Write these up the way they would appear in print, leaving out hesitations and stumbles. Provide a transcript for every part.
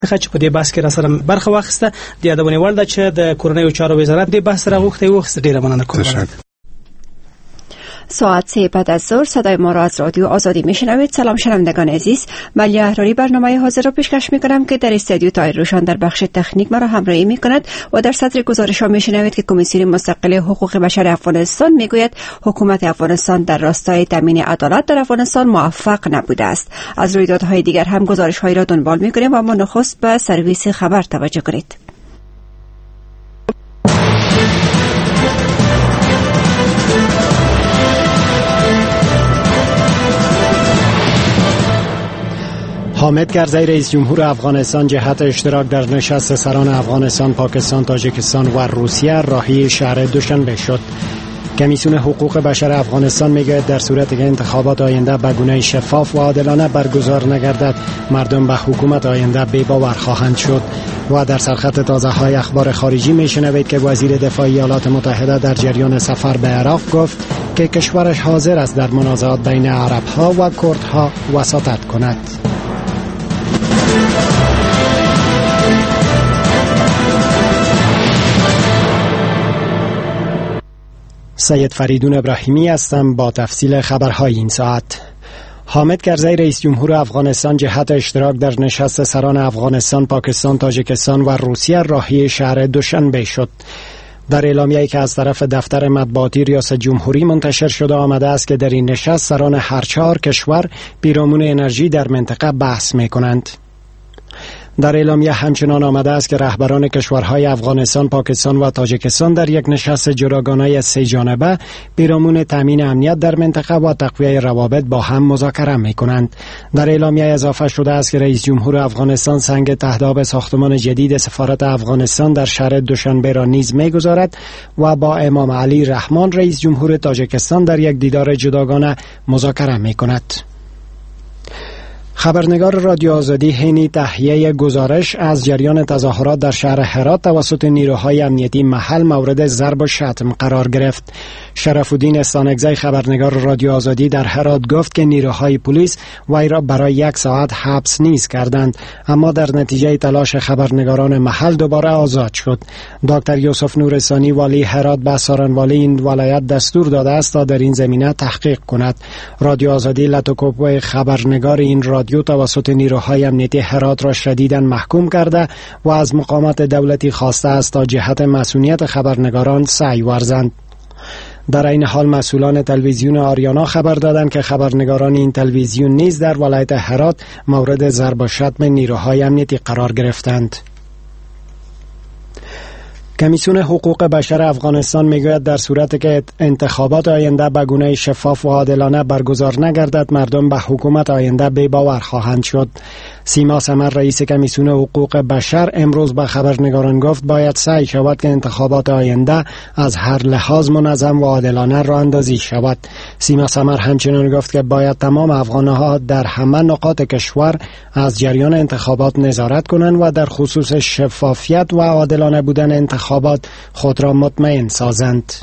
چې په دې بحث کې را سره برخه واخیسته د یادونې وړ ده چې د کورنیو چارو وزارت دې بحث را غوښتی ډیره مننه کوم. ساعت 3 بعد از ظهر صدای ما را از رادیو آزادی میشنوید. سلام شنوندگان عزیز، ملی احراری برنامه حاضر را پیشکش میکنم که در استودیو طاهر روشن در بخش تکنیک مرا همراهی میکند و در صدر گزارش ها میشنوید که کمیسیون مستقل حقوق بشر افغانستان میگوید حکومت افغانستان در راستای تامین عدالت در افغانستان موفق نبوده است. از رویدادهای دیگر هم گزارش هایی را دنبال میکنیم و اما نخست به سرویس خبر توجه کنید. حامد کرزی رئیس جمهور افغانستان جهت اشتراک در نشست سران افغانستان، پاکستان، تاجیکستان و روسیه راهی شهر دوشنبه شد. کمیسیون حقوق بشر افغانستان میگوید در صورتی که انتخابات آینده به گونه شفاف و عادلانه برگزار نگردد، مردم به حکومت آینده بی‌باور خواهند شد. و در سرخط تازه های اخبار خارجی میشنوید که وزیر دفاع ایالات متحده در جریان سفر به عراق گفت که کشورش حاضر است در منازعات بین عرب‌ها و کردها وساطت کند. سید فریدون ابراهیمی هستم با تفصیل خبرهای این ساعت. حامد کرزی رئیس جمهور افغانستان جهت اشتراک در نشست سران افغانستان، پاکستان، تاجیکستان و روسیه راهی شهر دوشنبه شد. در اعلامیه‌ای که از طرف دفتر مطبوعاتی ریاست جمهوری منتشر شده آمده است که در این نشست سران هر 4 کشور پیرامون انرژی در منطقه بحث می‌کنند. در اعلامیه همچنان آمده است که رهبران کشورهای افغانستان، پاکستان و تاجیکستان در یک نشست جداگانه 3 جانبه پیرامون تامین امنیت در منطقه و تقویت روابط با هم مذاکره می‌کنند. در اعلامیه اضافه شده است که رئیس جمهور افغانستان سنگ تهداب ساختمان جدید سفارت افغانستان در شهر دوشنبه را نیز می‌گذارد و با امام علی رحمان رئیس جمهور تاجیکستان در یک دیدار جداگانه مذاکره می‌کند. خبرنگار رادیو آزادی حین تهیه گزارش از جریان تظاهرات در شهر هرات توسط نیروهای امنیتی محل مورد ضرب و شتم قرار گرفت. شرف الدین استانکزی خبرنگار رادیو آزادی در هرات گفت که نیروهای پلیس وی را برای 1 ساعت حبس نیز کردند، اما در نتیجه تلاش خبرنگاران محل دوباره آزاد شد. دکتر یوسف نورستانی والی هرات به سارنوالی این ولایت دستور داده است تا در این زمینه تحقیق کند. رادیو آزادی لاتوکوپو خبرنگار این رادیو توسط نیروهای امنیتی هرات را شدیداً محکوم کرده و از مقامات دولتی خواسته است تا جهت مسئولیت خبرنگاران سعی ورزند. در این حال مسئولان تلویزیون آریانا خبر دادند که خبرنگاران این تلویزیون نیز در ولایت هرات مورد ضرب و شتم نیروهای امنیتی قرار گرفتند. کمیسیون حقوق بشر افغانستان میگوید در صورتی که انتخابات آینده به گونه شفاف و عادلانه برگزار نگردد، مردم به حکومت آینده بی‌باور خواهند شد. سیما سمر رئیس کمیسیون حقوق بشر امروز به خبرنگاران گفت باید سعی شود که انتخابات آینده از هر لحاظ منظم و عادلانه راه اندازی شود. سیما سمر همچنین گفت که باید تمام افغانها در همه نقاط کشور از جریان انتخابات نظارت کنند و در خصوص شفافیت و عادلانه بودن انتخابات خود را مطمئن سازند.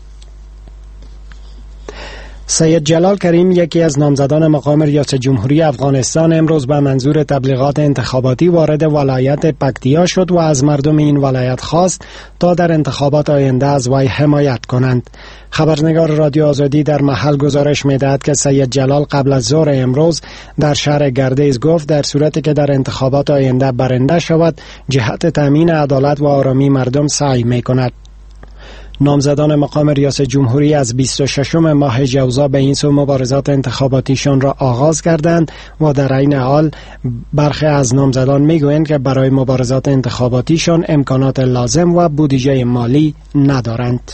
سید جلال کریم یکی از نامزدان مقام ریاست جمهوری افغانستان امروز به منظور تبلیغات انتخاباتی وارد ولایت پکتیا شد و از مردم این ولایت خواست تا در انتخابات آینده از وی حمایت کنند. خبرنگار رادیو آزادی در محل گزارش می‌دهد که سید جلال قبل از ظهر امروز در شهر گردیز گفت در صورتی که در انتخابات آینده برنده شود جهت تامین عدالت و آرامی مردم سعی می‌کند. نامزدان مقام ریاست جمهوری از 26 ماه جوزا به این سو مبارزات انتخاباتیشان را آغاز کردند و در عین حال برخی از نامزدان میگویند که برای مبارزات انتخاباتیشان امکانات لازم و بودجه مالی ندارند.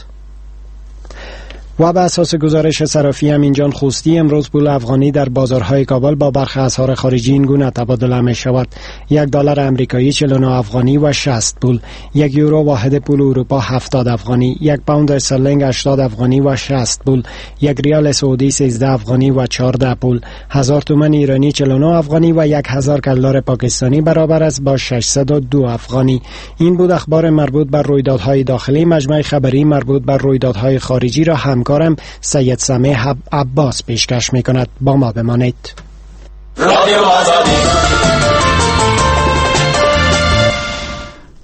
و به اساس گزارش صرافی امینجان خوستی امروز پول افغانی در بازارهای کابل با برخی اسعار خارجی این گونه تبادله می شود: $1 امریکایی 49 افغانی و 60 پول، 1 یورو واحد پول اروپا 70 افغانی، 1 پوند استرلینگ 80 افغانی و 60 پول، 1 ریال سعودی 13 افغانی و 14 پول، 1000 تومان ایرانی 49 افغانی و 1000 کلدار پاکستانی برابر است با 602 افغانی. این بود اخبار مربوط بر رویدادهای داخلی. مجمع خبری مربوط بر رویدادهای خارجی را همکارم سید سمیح عباس پیشکش می‌کند. با ما بمانید. رادیو آزادی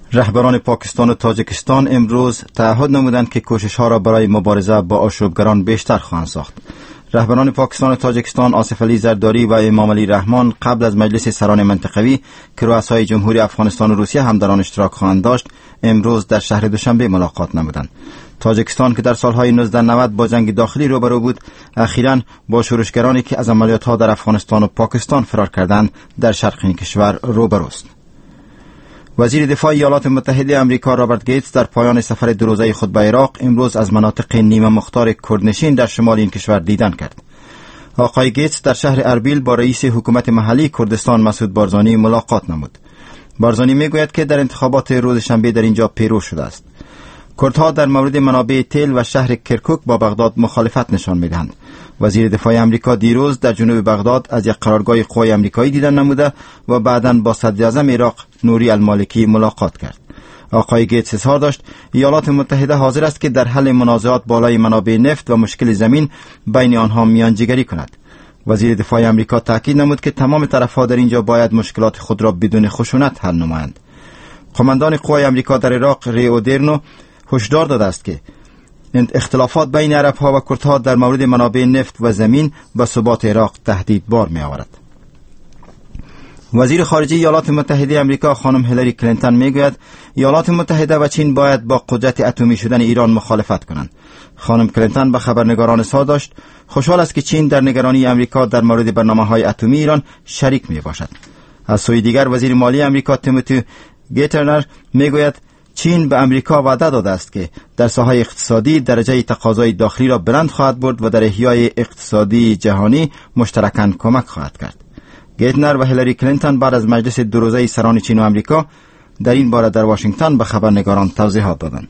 رهبران پاکستان و تاجیکستان امروز تعهد نمودند که کوشش‌ها را برای مبارزه با آشوبگران بیشتر خواهند ساخت. رهبران پاکستان و تاجیکستان آصف علی زرداری و امام علی رحمان قبل از مجلس سران منطقوی که رؤسای جمهوری افغانستان و روسیه هم در آن اشتراک خواهند داشت، امروز در شهر دوشنبه ملاقات نمودند. تاجیکستان که در سالهای 1990 با جنگ داخلی روبرو بود، اخیراً با شورشگرانی که از عملیات‌ها در افغانستان و پاکستان فرار کردند در شرق این کشور روبروست. وزیر دفاع ایالات متحده آمریکا رابرت گیتس در پایان سفر دو روزه خود به عراق امروز از مناطق نیمه مختار کردنشین در شمال این کشور دیدن کرد. آقای گیتس در شهر اربیل با رئیس حکومت محلی کردستان مسعود بارزانی ملاقات نمود. بارزانی میگوید که در انتخابات روز شنبه در اینجا پیروز شده است. کردها در مورد منابع تیل و شهر کرکوک با بغداد مخالفت نشان میدهند. وزیر دفاع آمریکا دیروز در جنوب بغداد از یک قرارگاه قوای آمریکایی دیدن نموده و بعداً با صدر اعظم عراق نوری المالکی ملاقات کرد. آقای گیتس اظهار داشت ایالات متحده حاضر است که در حل منازعات بالای منابع نفت و مشکل زمین بین آنها میانجیگری کند. وزیر دفاع آمریکا تاکید نمود که تمام طرف‌ها در اینجا باید مشکلات خود را بدون خشونت حل نمایند. قماندان قوای آمریکا در عراق ریو دیرنو هشدار داده است که اختلافات بین عرب‌ها و کردها در مورد منابع نفت و زمین به ثبات عراق تهدید بار می‌آورد. وزیر خارجه ایالات متحده آمریکا خانم هیلاری کلینتون میگوید ایالات متحده و چین باید با قدرت اتمی شدن ایران مخالفت کنند. خانم کلینتون به خبرنگاران اظهار داشت خوشحال است که چین در نگرانی آمریکا در مورد برنامه‌های اتمی ایران شریک میباشد. از سوی دیگر وزیر مالی آمریکا تیموتی گیترنر میگوید چین به آمریکا وعده داده است که در ساحه اقتصادی درجه تقاضای داخلی را بلند خواهد برد و در احیای اقتصادی جهانی مشترکاً کمک خواهد کرد. گیتنر و هیلاری کلینتون بعد از مجلس دو روزه سران چین و آمریکا در این باره در واشنگتن به خبرنگاران توضیحات دادند.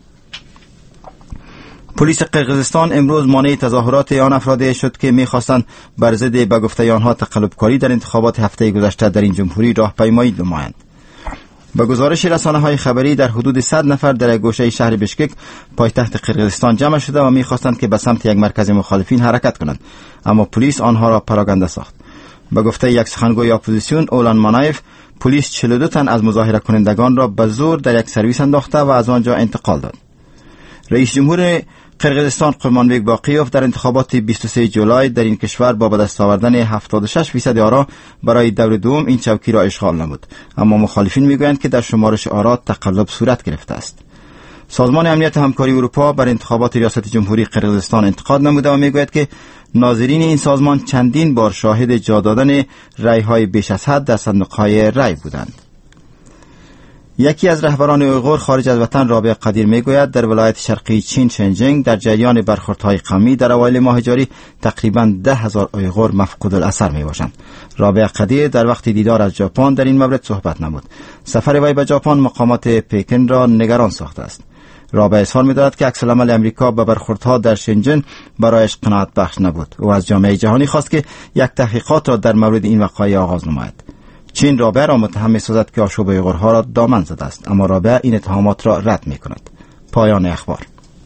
پلیس قرقیزستان امروز مانع تظاهرات آن افرادی شد که می‌خواستند بر ضد به گفته آنها تقلبکاری در انتخابات هفته گذشته در این جمهوری راهپیمایی نمایند. با گزارش رسانه‌های خبری در حدود 100 نفر در گوشه شهر بشکک پایتخت قرقیزستان جمع شده و می‌خواستند که به سمت یک مرکز مخالفین حرکت کنند، اما پلیس آنها را پراگنده ساخت. به گفته یک سخنگوی اپوزیسیون اولان مانایف، پلیس 42 تن از مظاهره کنندگان را به زور در یک سرویس انداخته و از آنجا انتقال داد. رئیس جمهور قرقیزستان قرمانبک باقیوف در انتخابات 23 جولای در این کشور با به دست آوردن 76% آرا برای دور دوم این چوکی را اشغال نمود، اما مخالفین میگویند که در شمارش آرا تقلب صورت گرفته است. سازمان امنیت همکاری اروپا بر انتخابات ریاست جمهوری قرقیزستان انتقاد نموده و میگوید که ناظرین این سازمان چندین بار شاهد جا دادن رأی‌های بیش از حد در صندوق‌های رأی بودند. یکی از رهبران اویغور خارج از وطن رابع قدیر میگوید در ولایت شرقی چین شنجنگ در جریان برخوردهای قومی در اوایل ماه جاری تقریباً 10,000 اویغور مفقود الاثر میباشند. رابع قدیر در وقت دیدار از ژاپن در این مورد صحبت نمود. سفر وی به ژاپن مقامات پکن را نگران ساخته است. رابع اظهار می‌دارد که عکس‌العمل امریکا به برخوردها در شنجن برایش قناعت بخش نبود و از جامعه جهانی خواست که یک تحقیقات را در مورد این وقایع آغاز نماید. چین رابع را متهم می‌سازد که آشوب اویغورها را دامن زده است، اما رابع این اتهامات را رد می‌کند. پایان اخبار.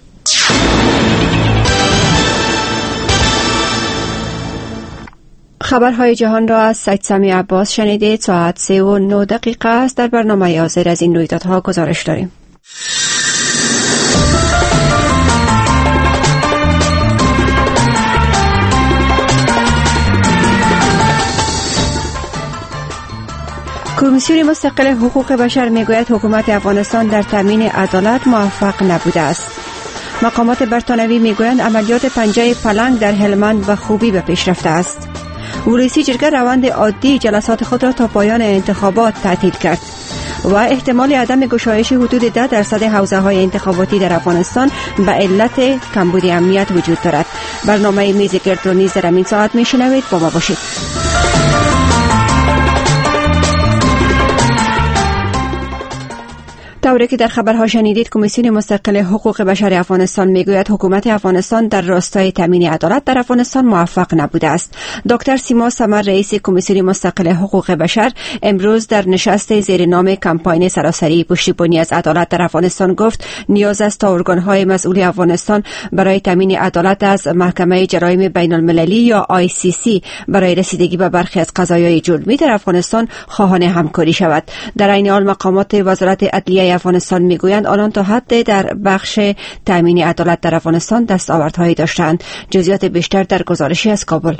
خبرهای جهان را از سید سمی عباس شنیدید. ساعت 3:09 است. در برنامه حاضر از این رویدادها گزارش داریم. کمیسیون مستقل حقوق بشر میگوید حکومت افغانستان در تامین عدالت موفق نبوده است. مقامات برتانوی میگویند عملیات پنجه پلنگ در هلمند به خوبی به پیش رفته است. ولسی جرگه روند عادی جلسات خود را تا پایان انتخابات تعطیل کرد و احتمال عدم گشایش حدود 10% حوزه‌های انتخاباتی در افغانستان به علت کمبود امنیت وجود دارد. برنامه میز گرد را نیز در این ساعت میشنوید. با ما باشید. طوری که در خبرها شنیدید، کمیسیون مستقل حقوق بشر افغانستان میگوید حکومت افغانستان در راستای تامین عدالت در افغانستان موفق نبوده است. دکتر سیما سمر رئیس کمیسیون مستقل حقوق بشر امروز در نشست زیر نام کمپاین سراسری پشتیبانی از عدالت در افغانستان گفت نیاز است تا ارگان‌های مسئول افغانستان برای تامین عدالت از محکمه جرایم بین المللی یا ICC برای رسیدگی به برخی از قضایای جرمی در افغانستان خواهان همکاری شود. در این حال مقامات وزارت عدلیه روزنامه افغانستان میگویند آنان تا حد در بخش تامین عدالت در افغانستان دستاوردهایی داشتند. جزئیات بیشتر در گزارشی از کابل.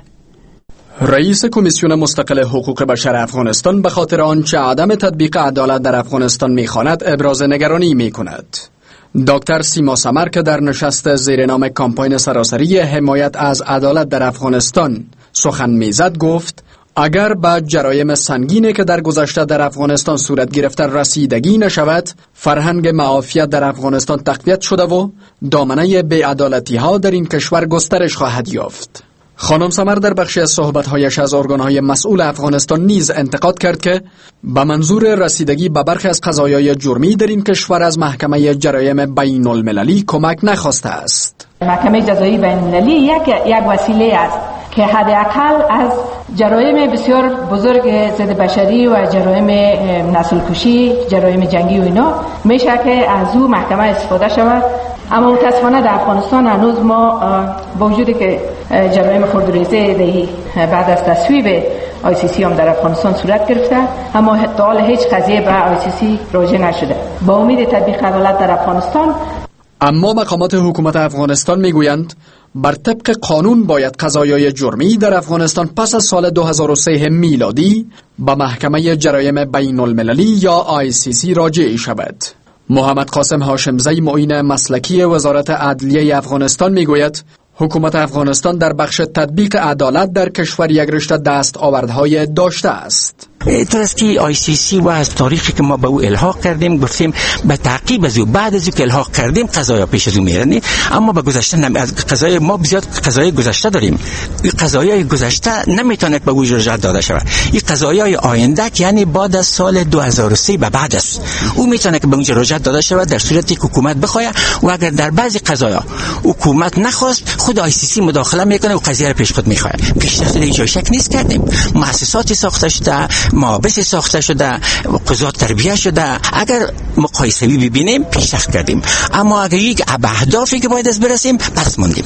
رئیس کمیسیون مستقل حقوق بشر افغانستان به خاطر آنچه عدم تطبیق عدالت در افغانستان می‌خواند ابراز نگرانی می‌کند. دکتر سیما سمر که در نشست زیر نام کمپاین سراسری حمایت از عدالت در افغانستان سخن میزد گفت اگر به جرایم سنگینی که در گذشته در افغانستان صورت گرفته رسیدگی نشود، فرهنگ معافیت در افغانستان تقویت شده و دامنه بی‌عدالتی‌ها در این کشور گسترش خواهد یافت. خانم سمر در بخشی از صحبت‌هایش از ارگان‌های مسئول افغانستان نیز انتقاد کرد که به منظور رسیدگی به برخی از قضایای جرمی در این کشور از محکمه جرایم بین المللی کمک نخواسته است. محکمه جزایی بین المللی یک وسیله است که حداقل از جرایم بسیار بزرگ ضد بشری و جرایم نسل کشی، جرایم جنگی و اینا میشه که از او محکمه استفاده شود. اما متاسفانه در افغانستان هنوز ما با وجودی که جرایم خردریزی بعد از تصویب ICC هم در افغانستان صورت گرفته، اما تا حال هیچ قضیه به ICC راجع نشده. با امید تطبیق عدالت در افغانستان. اما مقامات حکومت افغانستان میگویند بر طبق قانون باید قضایای جرمی در افغانستان پس از سال 2003 میلادی به محکمه جرایم بین المللی یا ICC راجع شود. محمد قاسم هاشمزی معین مسلکی وزارت عدلیه افغانستان میگوید حکومت افغانستان در بخش تطبیق عدالت در کشور یک رشته دستاوردهای داشته است. اینطور است که ICC و از تاریخی که ما به او الحاق کردیم گفتیم به تعقیب از او بعد از او که الحاق کردیم قضایا پیش از او میرن، اما به گذشته از قضای ما بسیار قضای گذشته داریم. این قضایای گذشته نمیتونه به او رجعت داده شود. این قضایای آینده یعنی بعد از سال 2003 به بعد است او میتونه که به اونجا رجعت داده شود در صورتی که حکومت بخواد و اگر در بعضی قضایا حکومت نخواست خود ICC مداخله میکنه و قضیه را پیش خود میخواد. بیشتر از این شک نیست کردیم. مؤسساتی ساخته شده، محابس ساخته شده، قضات تربیه شده. اگر مقایسه‌ای ببینیم پیشرفت کردیم، اما اگر یک اهدافی که باید از برسیم پس موندیم.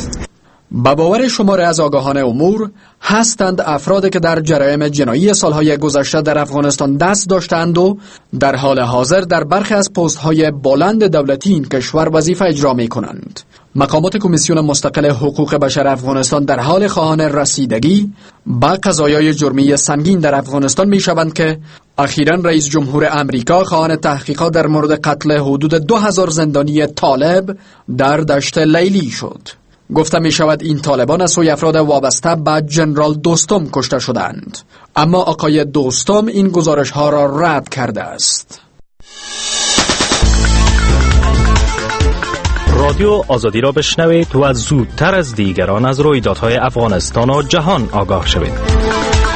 با باور شماره از آگاهان امور هستند افرادی که در جرایم جنایی سالهای گذشته در افغانستان دست داشتند و در حال حاضر در برخی از پست‌های بلند دولتی این کشور وظیفه اجرا می‌کنند. مقامات کمیسیون مستقل حقوق بشر افغانستان در حال خواهان رسیدگی به قضایای جرمی سنگین در افغانستان می‌شوند که اخیراً رئیس جمهور امریکا خواهان تحقیقات در مورد قتل حدود 2000 زندانی طالب در دشت لیلی شد. گفته می شود این طالبان از سوی افراد وابسته به جنرال دوستم کشته شدند، اما آقای دوستم این گزارش ها را رد کرده است. رادیو آزادی را بشنوید و از زودتر از دیگران از رویدادهای افغانستان و جهان آگاه شوید.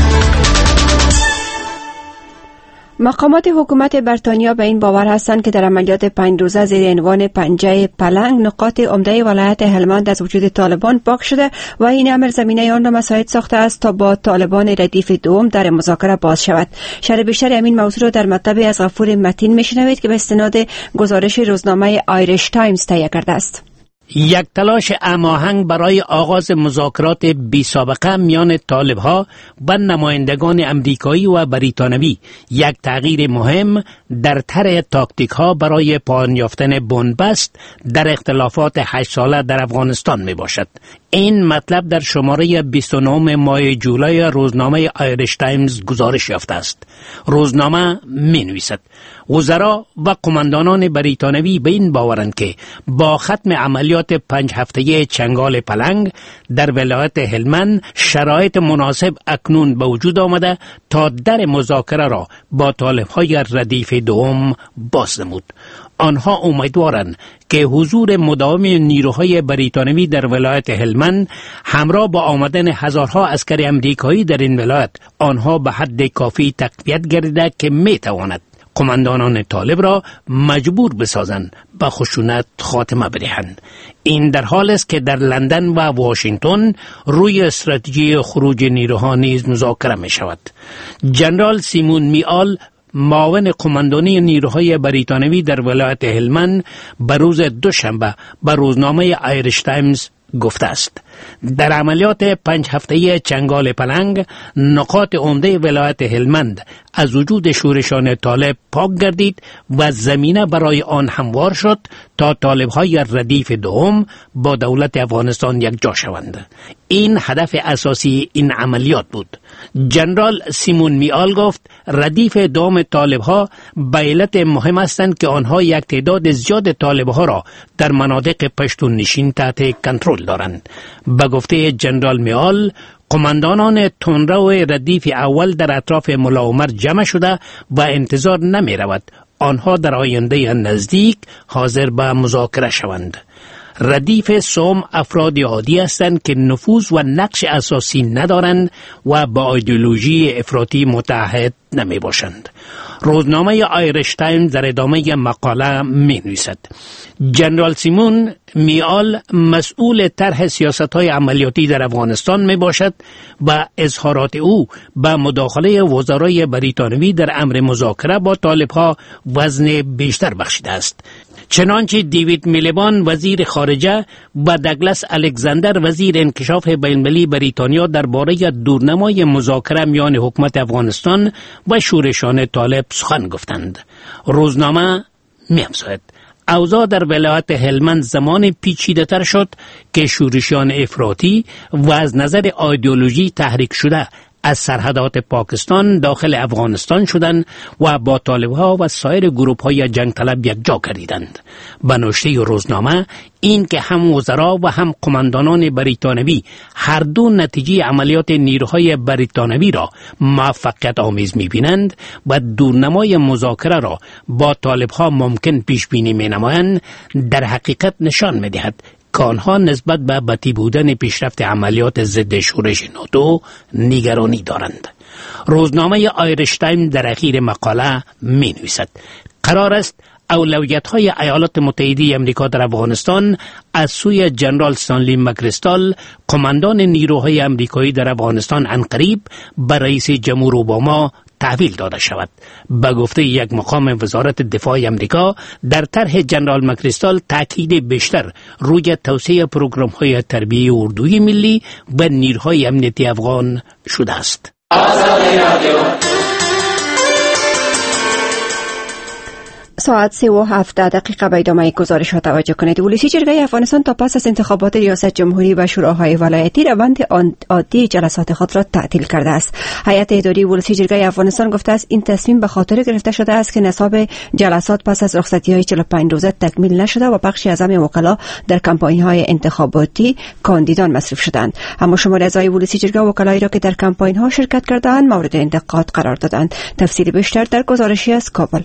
مقامات حکومت بریتانیا به این باور هستند که در عملیات 5 روزه زیر عنوان پنجه پلنگ نقاط عمده ولایت هلمند از وجود طالبان پاک شده و این امر زمینه آن را مساعد ساخته است تا با طالبان ردیف دوم در مذاکره باز شود. شرح بیشتر همین موضوع را در مطلب از غفور متین میشنوید که به استناد گزارش روزنامه آیریش تایمز تهیه کرده است. یک تلاش هماهنگ برای آغاز مذاکرات بی سابقه میان طالب‌ها و نمایندگان امریکایی و بریتانوی یک تغییر مهم در طرح تاکتیک‌ها برای پایان یافتن بنبست در اختلافات 8 ساله در افغانستان میباشد. این مطلب در شماره 29 ماه جولای روزنامه آیریش تایمز گزارش یافته است. روزنامه می‌نویسد وزرا و قماندانان بریتانوی به این باورند که با ختم عملیات 5 هفتگی چنگال پلنگ در ولایت هلمند شرایط مناسب اکنون به وجود آمده تا در مذاکره را با طالب‌های ردیف دوم باز نمود. آنها امیدوارند که حضور مداوم نیروهای بریتانوی در ولایت هلمند همراه با آمدن هزارها عسکر امریکایی در این ولایت آنها به حد کافی تقویت گردد که میتواند قماندانان طالب را مجبور بسازند به خشونت خاتمه بدهند. این در حال است که در لندن و واشنگتن روی استراتژی خروج نیروها نیز مذاکره می شود. جنرال سیمون میال معاون قماندانی نیروهای بریتانوی در ولایت هلمند به روز دوشنبه به روزنامه آیریش تایمز گفته است در عملیات 5 هفته‌ای چنگال پلنگ نقاط عمده ولایت هلمند از وجود شورشان طالب پاک گردید و زمینه برای آن هموار شد تا طالب‌های ردیف دوم با دولت افغانستان یک جا شوند. این هدف اساسی این عملیات بود. جنرال سیمون میال گفت ردیف دوم طالب‌ها به علت مهم هستند که آنها یک تعداد زیاد طالب‌ها را در مناطق پشتون نشین تحت کنترل دارند. به گفته جنرال میال، قماندانان تندرو ردیف اول در اطراف ملا عمر جمع شده و انتظار نمی رود آنها در آینده نزدیک حاضر به مذاکره شوند. ردیف سوم افراد عادی هستند که نفوذ و نقش اساسی ندارند و با ایدئولوژی افراطی متحد نمی باشند. روزنامه آیرش تایمز در ادامه مقاله می نویسد جنرال سیمون میال مسئول طرح سیاست‌های عملیاتی در افغانستان می باشد و اظهارات او به مداخله وزرای بریتانوی در امر مذاکره با طالب‌ها وزن بیشتر بخشیده است. چنانچه دیوید میلیبان وزیر خارجه و دگلس الکساندر وزیر انکشاف بین‌المللی بریتانیا درباره دورنمای مذاکره میان حکومت افغانستان و شورشان طالب سخن گفتند. روزنامه می‌افزاید اوضاع در ولایت هلمند زمان پیچیده تر شد که شورشیان افراطی و از نظر ایدئولوژی تحریک شده از سرحدات پاکستان داخل افغانستان شدند و با طالب‌ها و سایر گروه‌های جنگ طلب یک جا گردیدند. به نوشته روزنامه این که هم وزرا و هم قماندانان بریتانوی هر دو نتیجه عملیات نیروهای بریتانوی را موفقیت آمیز می‌بینند و دورنمای مذاکره را با طالب‌ها ممکن پیش بینی می‌نمایند، در حقیقت نشان می‌دهد که آنها نسبت به بطیء بودن پیشرفت عملیات ضد شورش ناتو نگرانی دارند. روزنامه آیرش تایمز در اخیر مقاله می نویسد قرار است اولویت‌های ایالات متحده آمریکا در افغانستان از سوی جنرال استانلی مکریستال قماندان نیروهای آمریکایی در افغانستان عنقریب به رئیس جمهور اوباما تحویل داده شود. به گفته یک مقام وزارت دفاع آمریکا، در طرح جنرال مکریستال تاکید بیشتر روی توسعه پروگرام‌های تربیتی اردوی ملی و نیروهای امنیتی افغان شده است. ساعت 3:07 به ادامه گزارش ها توجه کنید. ولسی جرگه افغانستان تا پس از انتخابات ریاست جمهوری و شوراهای ولایتی روند عادی جلسات خود را تعطیل کرده است. هیئت اداری ولسی جرگه افغانستان گفته است این تصمیم به خاطر گرفته شده است که نصاب جلسات پس از رخصتی‌های 45 روزه تکمیل نشده و بخشی از وکلا در کمپاین‌های انتخاباتی کاندیدان مصرف شدند. اما شمار اعضای ولسی جرگه وکلایی را که در کمپاین‌ها شرکت کردند مورد انتقاد قرار دادند. تفصیل بیشتر در گزارشی از کابل.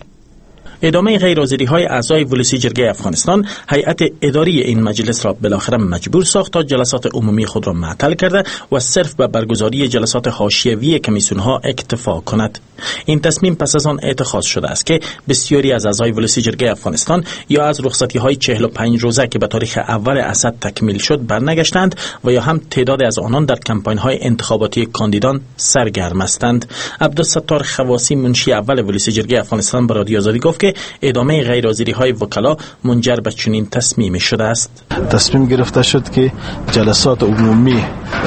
ادامه غیرحاضری‌های اعضای ولسی جرگه افغانستان هیئت اداری این مجلس را بالاخره مجبور ساخت تا جلسات عمومی خود را معطل کرده و صرف به برگزاری جلسات حاشیه‌ای کمیسیون‌ها اکتفا کند. این تصمیم پس از آن اتخاذ شده است که بسیاری از اعضای ولسی جرگه افغانستان یا از رخصتی‌های 45 روزه که به تاریخ اول اسد تکمیل شد برنگشتند و یا هم تعداد از آنان در کمپاین‌های انتخاباتی کاندیدان سرگرم هستند. عبدالستار خواسی منشی اول ولسی جرگه افغانستان به رادیو آزادی گفت که ادامه غیرحاضری‌های وکلا منجر به چنین تصمیمی شده است. تصمیم گرفته شد که جلسات عمومی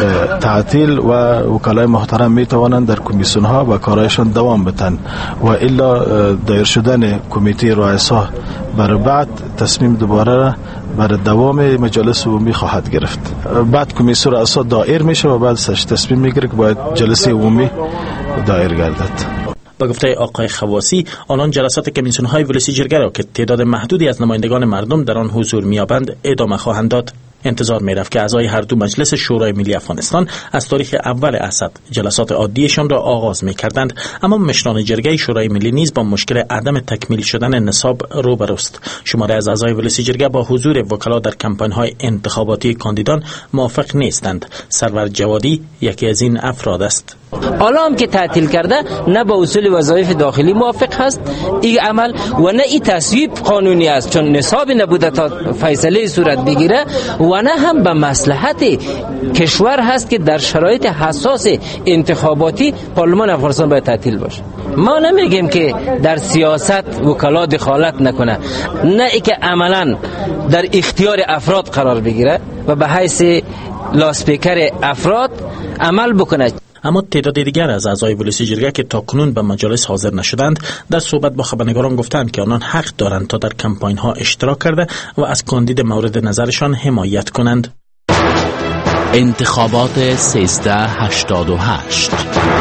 تعطیل و وکلای محترم می توانند در کمیسیون‌ها و کارایشان دوام بدن و الا دایر شدن کمیته رؤسا برای بعد تصمیم دوباره برای دوام مجلس عمومی خواهد گرفت. بعد کمیسیون رؤسا دایر میشه و بعد تصمیم میگیره که باید جلسه عمومی دایر گردد. با گفته آقای خواسی آنان جلسات کمیسیون‌های ولسی جرگه را که تعداد محدودی از نمایندگان مردم در آن حضور می‌یابند ادامه خواهند داد. انتظار می‌رفت که اعضای هر دو مجلس شورای ملی افغانستان از تاریخ اول اسد جلسات عادیشان را آغاز می‌کردند، اما مشران جرگه شورای ملی نیز با مشکل عدم تکمیل شدن نصاب روبروست. شماری از اعضای ولسی جرگه با حضور وکلا در کمپاین‌های انتخاباتی کاندیدان موافق نیستند. سرور جوادی یکی از این افراد است. حالا هم که تعطیل کرده نه با اصول وظایف داخلی موافق هست این عمل و نه این تصویب قانونی است چون نصاب نبوده تا فیصله صورت بگیره و نه هم به مصلحت کشور هست که در شرایط حساس انتخاباتی پارلمان افغانستان باید تعطیل باشه. ما نمیگیم که در سیاست وکلا دخالت نکنه، نه ای که عملا در اختیار افراد قرار بگیره و به حیث لاسپیکر افراد عمل بکنه. اما تعداد دیگر از اعضای ولسی جرگه که تاکنون به مجالس حاضر نشدند در صحبت با خبرنگاران گفتند که آنان حق دارند تا در کمپاین ها اشتراک کرده و از کاندید مورد نظرشان حمایت کنند. انتخابات 1388.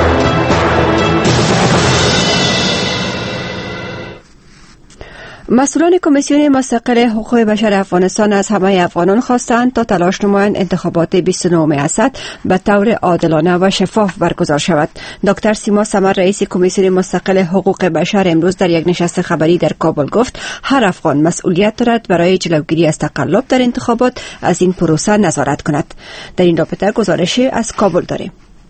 مسئولان کمیسیون مستقل حقوق بشر افغانستان از همه افغانان خواستند تا تلاش نمایند انتخابات 29 اسد به طور عادلانه و شفاف برگزار شود. دکتر سیما سمر رئیس کمیسیون مستقل حقوق بشر امروز در یک نشست خبری در کابل گفت هر افغان مسئولیت دارد برای جلوگیری از تقلب در انتخابات از این پروسه نظارت کند. در این رابطه گزارشی از کابل داریم.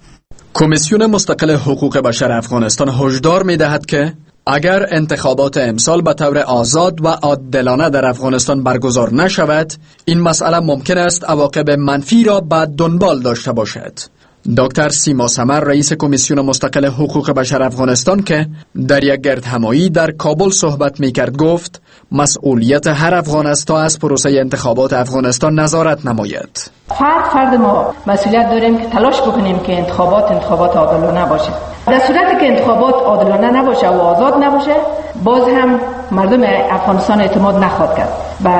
کمیسیون مستقل حقوق بشر افغانستان هشدار می‌دهد که اگر انتخابات امسال به طور آزاد و عادلانه در افغانستان برگزار نشود، این مسئله ممکن است عواقب منفی را به دنبال داشته باشد. دکتر سیما سمر رئیس کمیسیون مستقل حقوق بشر افغانستان که در یک گردهمایی در کابل صحبت می‌کرد گفت مسئولیت هر افغان است تا از پروسه انتخابات افغانستان نظارت نماید. فرد ما مسئولیت داریم که تلاش بکنیم که انتخابات عادلانه باشه. در صورتی که انتخابات عادلانه نباشه و آزاد نباشه، باز هم مردم افغانستان اعتماد نخواهد کرد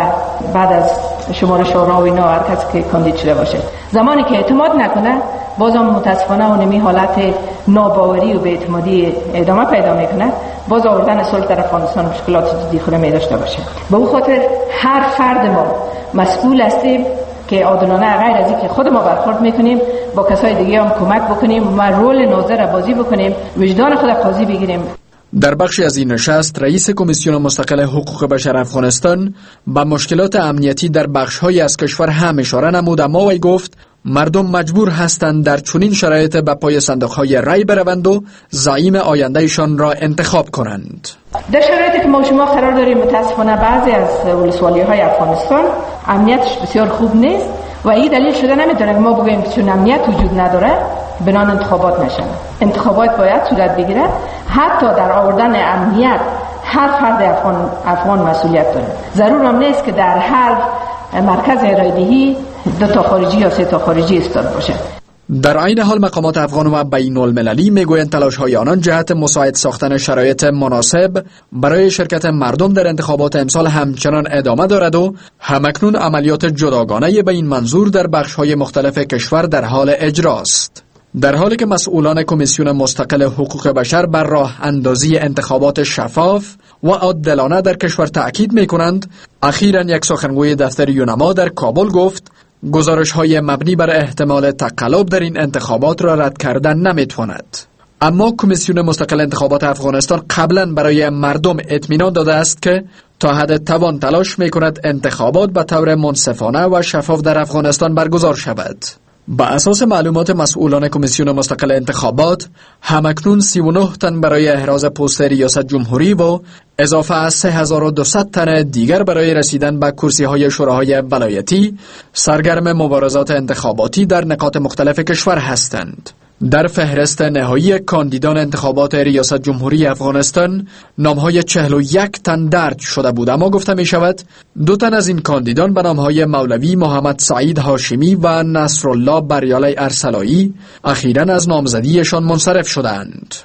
بعد از شمارش آرا و اینا هر کسی که کاندید شده باشه. زمانی که اعتماد نکنه، باز هم متاسفانه اونمی حالت ناباوری و بی‌اعتمادی ادامه پیدا میکنه. باز آوردن صلح در افغانستان مشکلات جدی خود می داشته باشه. به اون خاطر هر فرد ما مسئول هستیم که عادلانه غیر از اینکه خود ما برخورد میکنیم با کسای دیگه هم کمک بکنیم و رول ناظر بازی بکنیم، وجدان خود قاضی بگیریم. در بخشی از این نشست رئیس کمیسیون مستقل حقوق بشر افغانستان به مشکلات امنیتی در بخش‌های از کشور هم اشاره نمود، اما وی گفت مردم مجبور هستند در چنین شرایط به پای صندوق‌های رای بروند و زعیم آیندهشان را انتخاب کنند. در شرایطی که ما شما قرار داریم، متاسفانه بعضی از ولسوالی‌های افغانستان امنیتش بسیار خوب نیست و این دلیل شده نمیتونه که ما بگوییم که چون امنیت وجود نداره بنان انتخابات نشن. انتخابات باید صورت بگیره. حتی در آوردن امنیت هر فرد افغان مسئولیت داره. ضرور هم نیست که در هر مرکز ارائه‌دهی 2 خارجی یا 3 خارجی استاد باشه. در عین حال مقامات افغان و بین المللی میگویند تلاش‌های آنان جهت مساعد ساختن شرایط مناسب برای شرکت مردم در انتخابات امسال همچنان ادامه دارد و همکنون عملیات جداگانه به این منظور در بخش‌های مختلف کشور در حال اجراست. در حالی که مسئولان کمیسیون مستقل حقوق بشر بر راه اندازی انتخابات شفاف و عادلانه در کشور تأکید می‌کنند، اخیراً یک سخنگوی دفتر یونما در کابل گفت گزارش‌های مبنی بر احتمال تقلب در این انتخابات را رد کردن نمی‌تواند. اما کمیسیون مستقل انتخابات افغانستان قبلاً برای مردم اطمینان داده است که تا حد توان تلاش می‌کند انتخابات به طور منصفانه و شفاف در افغانستان برگزار شود. با اساس معلومات مسئولان کمیسیون مستقل انتخابات، همکنون 39 تن برای احراز پست ریاست جمهوری و اضافه از 3200 تن دیگر برای رسیدن به کرسی‌های شوراهای ولایتی سرگرم مبارزات انتخاباتی در نقاط مختلف کشور هستند. در فهرست نهایی کاندیدان انتخابات ریاست جمهوری افغانستان نامهای 41 تن درج شده بود، اما گفته می شود 2 تن از این کاندیدان به نامهای مولوی محمد سعید هاشمی و نصرالله بریالی ارسلایی اخیراً از نامزدیشان منصرف شدند.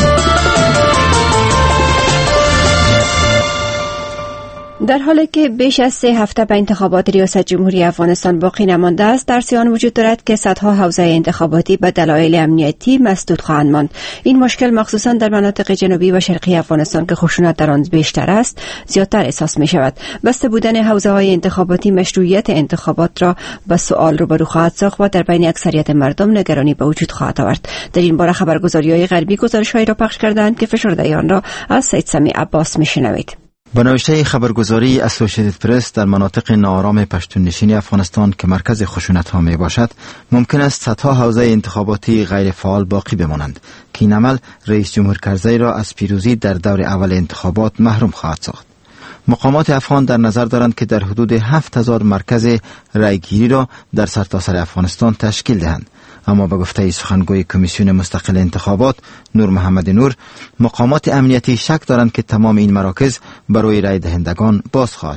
در حالی که بیش از 3 هفته به انتخابات ریاست جمهوری افغانستان باقی نمانده است، در آن وجود دارد که صدها حوزه انتخاباتی به دلایل امنیتی مسدود خواهند ماند. این مشکل مخصوصا در مناطق جنوبی و شرقی افغانستان که خشونت در آن بیشتر است، زیادتر احساس می شود. بسته بودن حوزه های انتخاباتی مشروعیت انتخابات را به سوال روبرو خواهد ساخت و در بین اکثریت مردم نگرانی به وجود خواهد آورد. در این باره خبرگزاری‌های غربی گزارش‌هایی را پخش کردند که فشرده آن را از سید سمیع عباس می‌شنوید. به نوشته خبرگزاری اسوسییتد پرس، در مناطق ناآرام پشتون نشینی افغانستان که مرکز خشونت ها می باشد، ممکن است صدها حوزه انتخاباتی غیر فعال باقی بمانند که این عمل رئیس جمهور کرزی را از پیروزی در دور اول انتخابات محروم خواهد ساخت. مقامات افغان در نظر دارند که در حدود 7000 مرکز رایگیری را در سرتاسر افغانستان تشکیل دهند، اما به گفته سخنگوی کمیسیون مستقل انتخابات نور محمد نور، مقامات امنیتی شک دارند که تمام این مراکز برای رای دهندگان باز خواهد شد.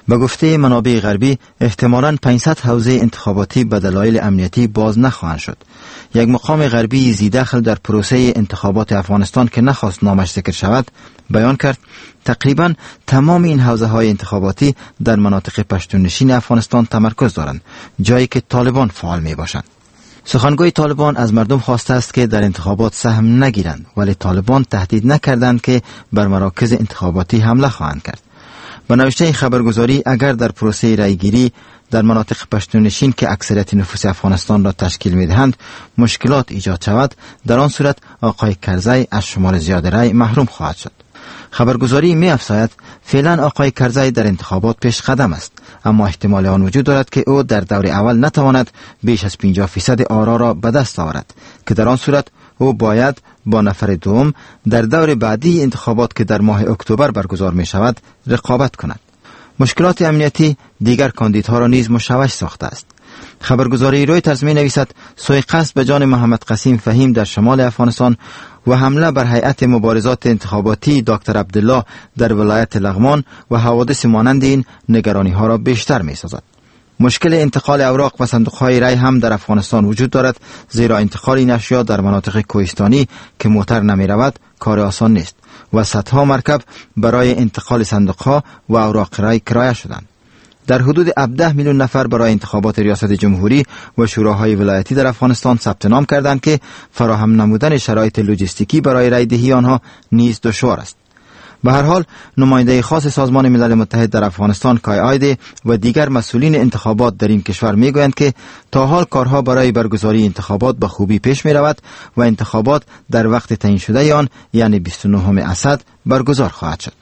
به گفته منابع غربی احتمالاً 500 حوزه انتخاباتی به دلایل امنیتی باز نخواهند شد. یک مقام غربی ذی‌دخل در پروسه انتخابات افغانستان که نخواست نامش ذکر شود بیان کرد تقریباً تمام این حوزه های انتخاباتی در مناطق پشتونشین افغانستان تمرکز دارند، جایی که طالبان فعال می باشند. سخنگوی طالبان از مردم خواسته است که در انتخابات سهم نگیرند، ولی طالبان تهدید نکردند که بر مراکز انتخاباتی حمله خواهند کرد. به نوشته خبرگزاری اگر در پروسه رایگیری در مناطق پشتونشین که اکثریت نفوس افغانستان را تشکیل می‌دهند مشکلات ایجاد شود، در آن صورت آقای کرزی از شمار زیاد رای محروم خواهد شد. خبرگزاری می‌افزاید فعلا آقای کرزی در انتخابات پیش قدم است، اما احتمال آن وجود دارد که او در دور اول نتواند بیش از 50% آرا را به دست آورد که در آن صورت او باید با نفر دوم در دور بعدی انتخابات که در ماه اکتبر برگزار می شود رقابت کند. مشکلات امنیتی دیگر کاندیدها را نیز مشوش ساخته است. خبرگزاری رویترز می نویسد سوءقصد به جان محمد قسیم فهیم در شمال افغانستان و حمله بر هیئت مبارزات انتخاباتی دکتر عبدالله در ولایت لغمان و حوادث مانند این نگرانی ها را بیشتر می سازد. مشکل انتقال اوراق و صندوق‌های رای هم در افغانستان وجود دارد، زیرا انتقال این اشیا در مناطق کوهستانی که موتر نمی رود کار آسان نیست و صدها مرکب برای انتقال صندوق‌ها و اوراق رای کرایه شدند. در حدود 17 میلیون نفر برای انتخابات ریاست جمهوری و شوراهای ولایتی در افغانستان ثبت نام کردند که فراهم نمودن شرایط لوجستیکی برای رای دهی آنها نیز دشوار است. به هر حال نماینده خاص سازمان ملل متحد در افغانستان کای آیده و دیگر مسئولین انتخابات در این کشور میگویند که تا حال کارها برای برگزاری انتخابات به خوبی پیش می رود و انتخابات در وقت تعیین شده آن یعنی 29 اسد برگزار خواهد شد.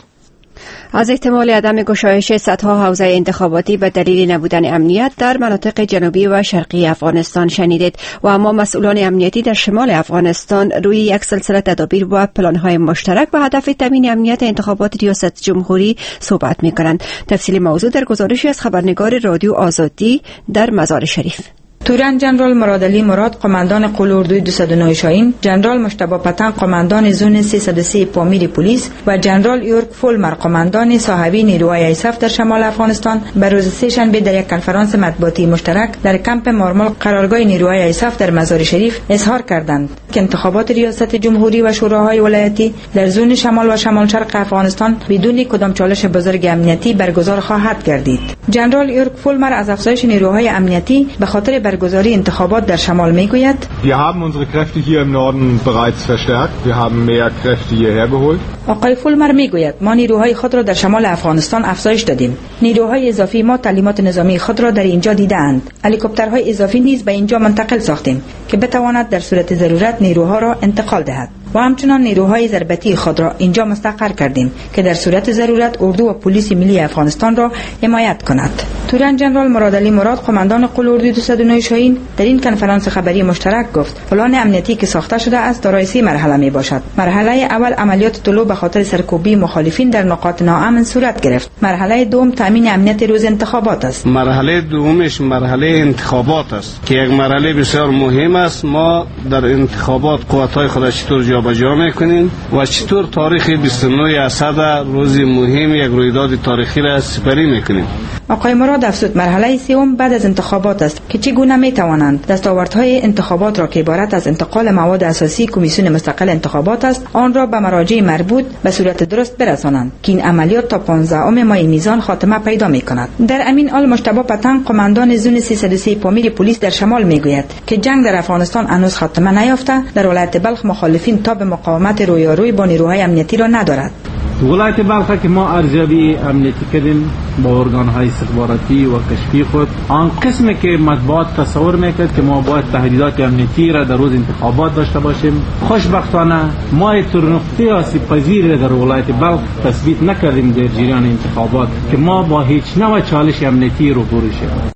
از احتمال عدم گشایش صدها حوزه انتخاباتی به دلیل نبودن امنیت در مناطق جنوبی و شرقی افغانستان شنیدید و اما مسئولان امنیتی در شمال افغانستان روی یک سلسله تدابیر و پلان‌های مشترک به هدف تامین امنیت انتخابات ریاست جمهوری صحبت می‌کنند. تفصیل موضوع در گزارشی از خبرنگار رادیو آزادی در مزار شریف. تورن جنرال مرادعلی مراد قماندان قول اردوی 209 شاهین، جنرال مجتبی پتن قماندان زون 303 پامیر پلیس و جنرال یورک فولمر قماندان صاحبی نیروهای ایساف در شمال افغانستان به روز سه‌شنبه در یک کنفرانس مطبوعاتی مشترک در کمپ مارمل قرارگاه نیروهای ایساف در مزار شریف اظهار کردند که انتخابات ریاست جمهوری و شوراهای ولایتی در زون شمال و شمال شرق افغانستان بدون کدام چالش بزرگ امنیتی برگزار خواهد گردید. جنرال یورک فولمر از افزایش نیروهای امنیتی به خاطر برگزاری انتخابات در شمال میگوید: Wir haben unsere Kräfte hier im Norden bereits verstärkt. Wir haben mehr Kräfte hierher geholt. آقای فولمر میگوید ما نیروهای خود را در شمال افغانستان افزایش دادیم. نیروهای اضافی ما تعلیمات نظامی خود را در اینجا دیده‌اند. هلیکوپترهای اضافی نیز به اینجا منتقل ساختیم که بتواند در صورت ضرورت نیروها را انتقال دهد. و همچنان نیروهای ضربتی خود را اینجا مستقر کردیم که در صورت ضرورت اردو و پلیس ملی افغانستان را حمایت کند. تورن جنرال مرادعلی مراد قماندان قول اردوی 209 شاهین در این کنفرانس خبری مشترک گفت پلان امنیتی که ساخته شده است دارای 3 مرحله می باشد. مرحله اول عملیات طلوع به خاطر سرکوبی مخالفین در نقاط ناامن صورت گرفت. مرحله دوم تامین امنیت روز انتخابات است. مرحله دومش مرحله انتخابات است که یک مرحله بسیار مهم است. ما در انتخابات قوت‌های خود چطور جابجا میکنیم و چطور تاریخ 29 اسد روز مهم یک رویداد تاریخی را سپری میکنیم. آقای مراد افزود مرحله سوم بعد از انتخابات است که چگونه میتوانند دستاوردهای انتخابات را که عبارت از انتقال مواد اساسی کمیسیون مستقل انتخابات است آن را به مراجع مربوط به صورت درست برسانند که این عملیات تا 15 ماه میزان خاتمه پیدا میکند. در امین حال مجتبی پتن قماندان زون 303 پامیر پلیس در شمال میگوید که جنگ در افغانستان هنوز خاتمه نیافته. در ولایت بلخ مخالفین تا به مقاومت رویاروی با نیروهای امنیتی را ندارد. ولایت بلخ که ما ارزیابی امنیتی کردیم با ارگان‌های استخباراتی و کشفی خود، آن قسمی که مطبوعات تصور میکرد که ما باید تهدیدات امنیتی را در روز انتخابات داشته باشیم، خوشبختانه ما ترنقطه آسیب پذیری در ولایت بلخ تثبیت نکردیم در جریان انتخابات که ما با هیچ نوع چالش امنیتی روبرو شویم.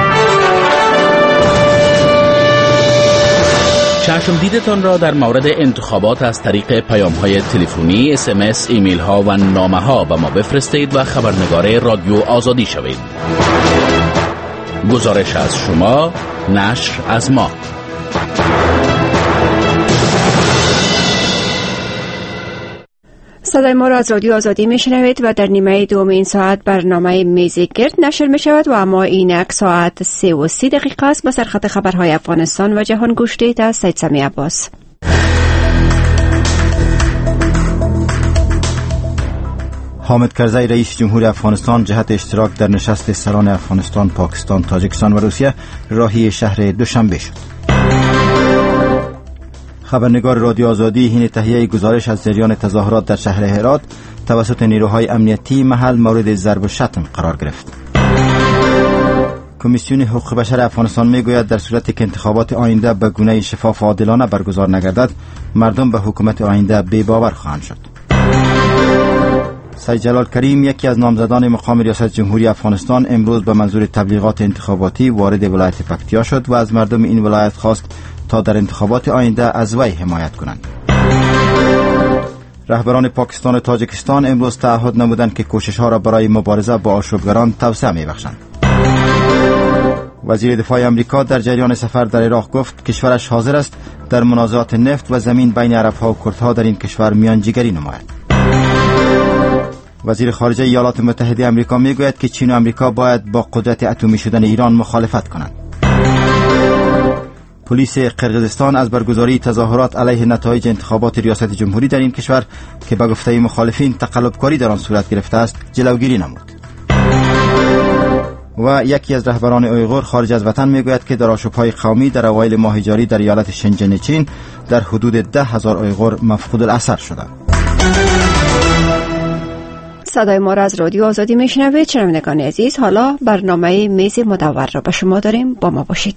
چشم دیدتان را در مورد انتخابات از طریق پیام‌های تلفنی، SMS، ایمیل‌ها و نامه‌ها به ما بفرستید و خبرنگار رادیو آزادی شوید. گزارش از شما، نشر از ما. صدای ما را از رادیو آزادی میشنوید و در نیمه دوم این ساعت برنامه میز گرد نشر می شود و اما اینک ساعت 3:30 است. با سرخط خبرهای افغانستان و جهان گوش دهید از سید سمی عباس. حامد کرزی رئیس جمهور افغانستان جهت اشتراک در نشست سران افغانستان، پاکستان، تاجیکستان و روسیه راهی شهر دوشنبه شد. خبرنگار رادیو آزادی حین تهیه گزارش از جریان تظاهرات در شهر هرات توسط نیروهای امنیتی محل مورد ضرب و شتم قرار گرفت. کمیسیون حقوق بشر افغانستان میگوید در صورتی که انتخابات آینده به گونه شفاف و عادلانه برگزار نگردد، مردم به حکومت آینده بی‌باور خواهند شد. سید جلال کریم، یکی از نامزدان مقام ریاست جمهوری افغانستان، امروز به منظور تبلیغات انتخاباتی وارد ولایت پکتیا شد و از مردم این ولایت خواست تا در انتخابات آینده از وی حمایت کنند. رهبران پاکستان و تاجیکستان امروز تعهد نمودند که کوشش‌ها را برای مبارزه با آشوبگران توسعه می‌بخشند. وزیر دفاع امریکا در جریان سفر در عراق گفت کشورش حاضر است در منازعات نفت و زمین بین عرب‌ها و کردها در این کشور میانجیگری نماید. وزیر خارجه ایالات متحده امریکا میگوید که چین و امریکا باید با قدرت اتمی شدن ایران مخالفت کنند. پلیس قرقیزستان از برگزاری تظاهرات علیه نتایج انتخابات ریاست جمهوری در این کشور که به گفته مخالفین تقلبکاری در آن صورت گرفته است جلوگیری نمود. و یکی از رهبران اویغور خارج از وطن میگوید که در آشوب‌های قومی در اوایل ماه جاری در ایالت شنجن چین در حدود 10,000 اویغور مفقود الاثر شدند. صدای ما را از رادیو آزادی میشنوید. شنوندگان عزیز، حالا برنامه میز مدور را به شما داریم، با ما باشید.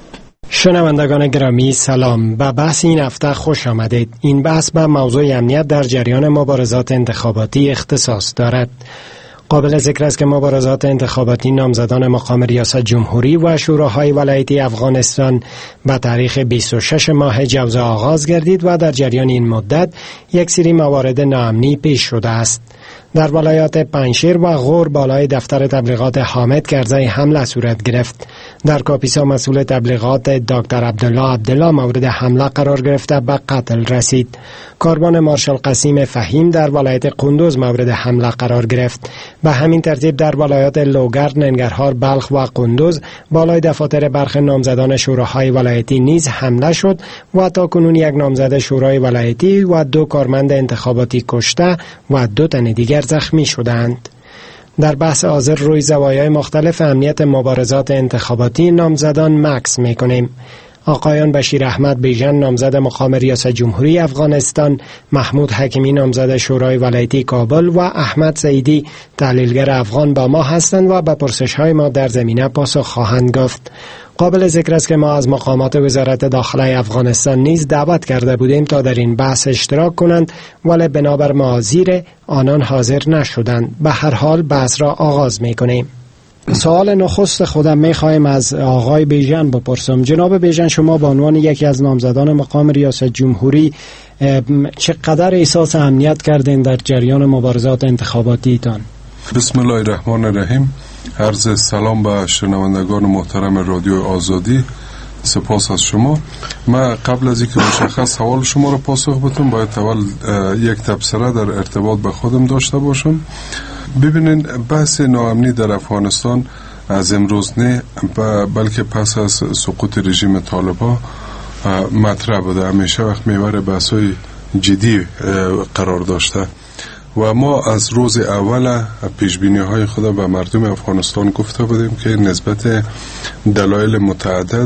شنوندگان گرامی سلام. به بحث این هفته خوش آمدید. این بحث به موضوع امنیت در جریان مبارزات انتخاباتی اختصاص دارد. قابل ذکر است که مبارزات انتخاباتی نامزدان مقام ریاست جمهوری و شوراهای ولایتی افغانستان به تاریخ 26 ماه جوزا آغاز گردید و در جریان این مدت یک سری موارد ناامنی پیش شده است. در ولایات پنجشیر و غور بالای دفتر تبلیغات حامد کرزی حمله صورت گرفت. در کاپیسا مسئول تبلیغات دکتر عبدالله مورد حمله قرار گرفته به قتل رسید. کاروان مارشال قسیم فهیم در ولایت قندوز مورد حمله قرار گرفت. به همین ترتیب در ولایات لوگرد، ننگرهار، بلخ و قندوز بالای دفاتر برخی نامزدان شوراهای ولایتی نیز حمله شد و تاکنون یک نامزد شورای ولایتی و 2 کارمند انتخاباتی کشته و 2 تن دیگر زخمی شدند. در بحث حاضر روی زوایای مختلف امنیت مبارزات انتخاباتی نامزدان مکس میکنیم. آقایان بشیر احمد بیژن نامزد مقام ریاست جمهوری افغانستان، محمود حکیمی نامزد شورای ولایتی کابل و احمد سعیدی تحلیلگر افغان با ما هستند و به پرسش‌های ما در زمینه پاسخ خواهند گفت. قابل ذکر است که ما از مقامات وزارت داخله افغانستان نیز دعوت کرده بودیم تا در این بحث اشتراک کنند، ولی بنابر معاذیر آنان حاضر نشدند. به هر حال بحث را آغاز می‌کنیم. سوال نخست خودم می‌خوایم از آقای بیژن بپرسم. جناب بیژن، شما به عنوان یکی از نامزدان مقام ریاست جمهوری چقدر احساس امنیت کردین در جریان مبارزات انتخاباتیتان؟ بسم الله الرحمن الرحیم. عرض سلام به شنوندگان محترم رادیو آزادی. سپاس از شما. من قبل از اینکه مشخص سوال شما را پاسخ بدم باید اول یک تبصره در ارتباط به خودم داشته باشم. ببینین، بحث ناامنی در افغانستان از امروز نه بلکه پس از سقوط رژیم طالبان مطرح بوده. همیشه وقت میبره بحث‌های جدی قرار داشته و ما از روز اول پیشبینی‌های خود به مردم افغانستان گفته بودیم که نسبت دلایل متعدد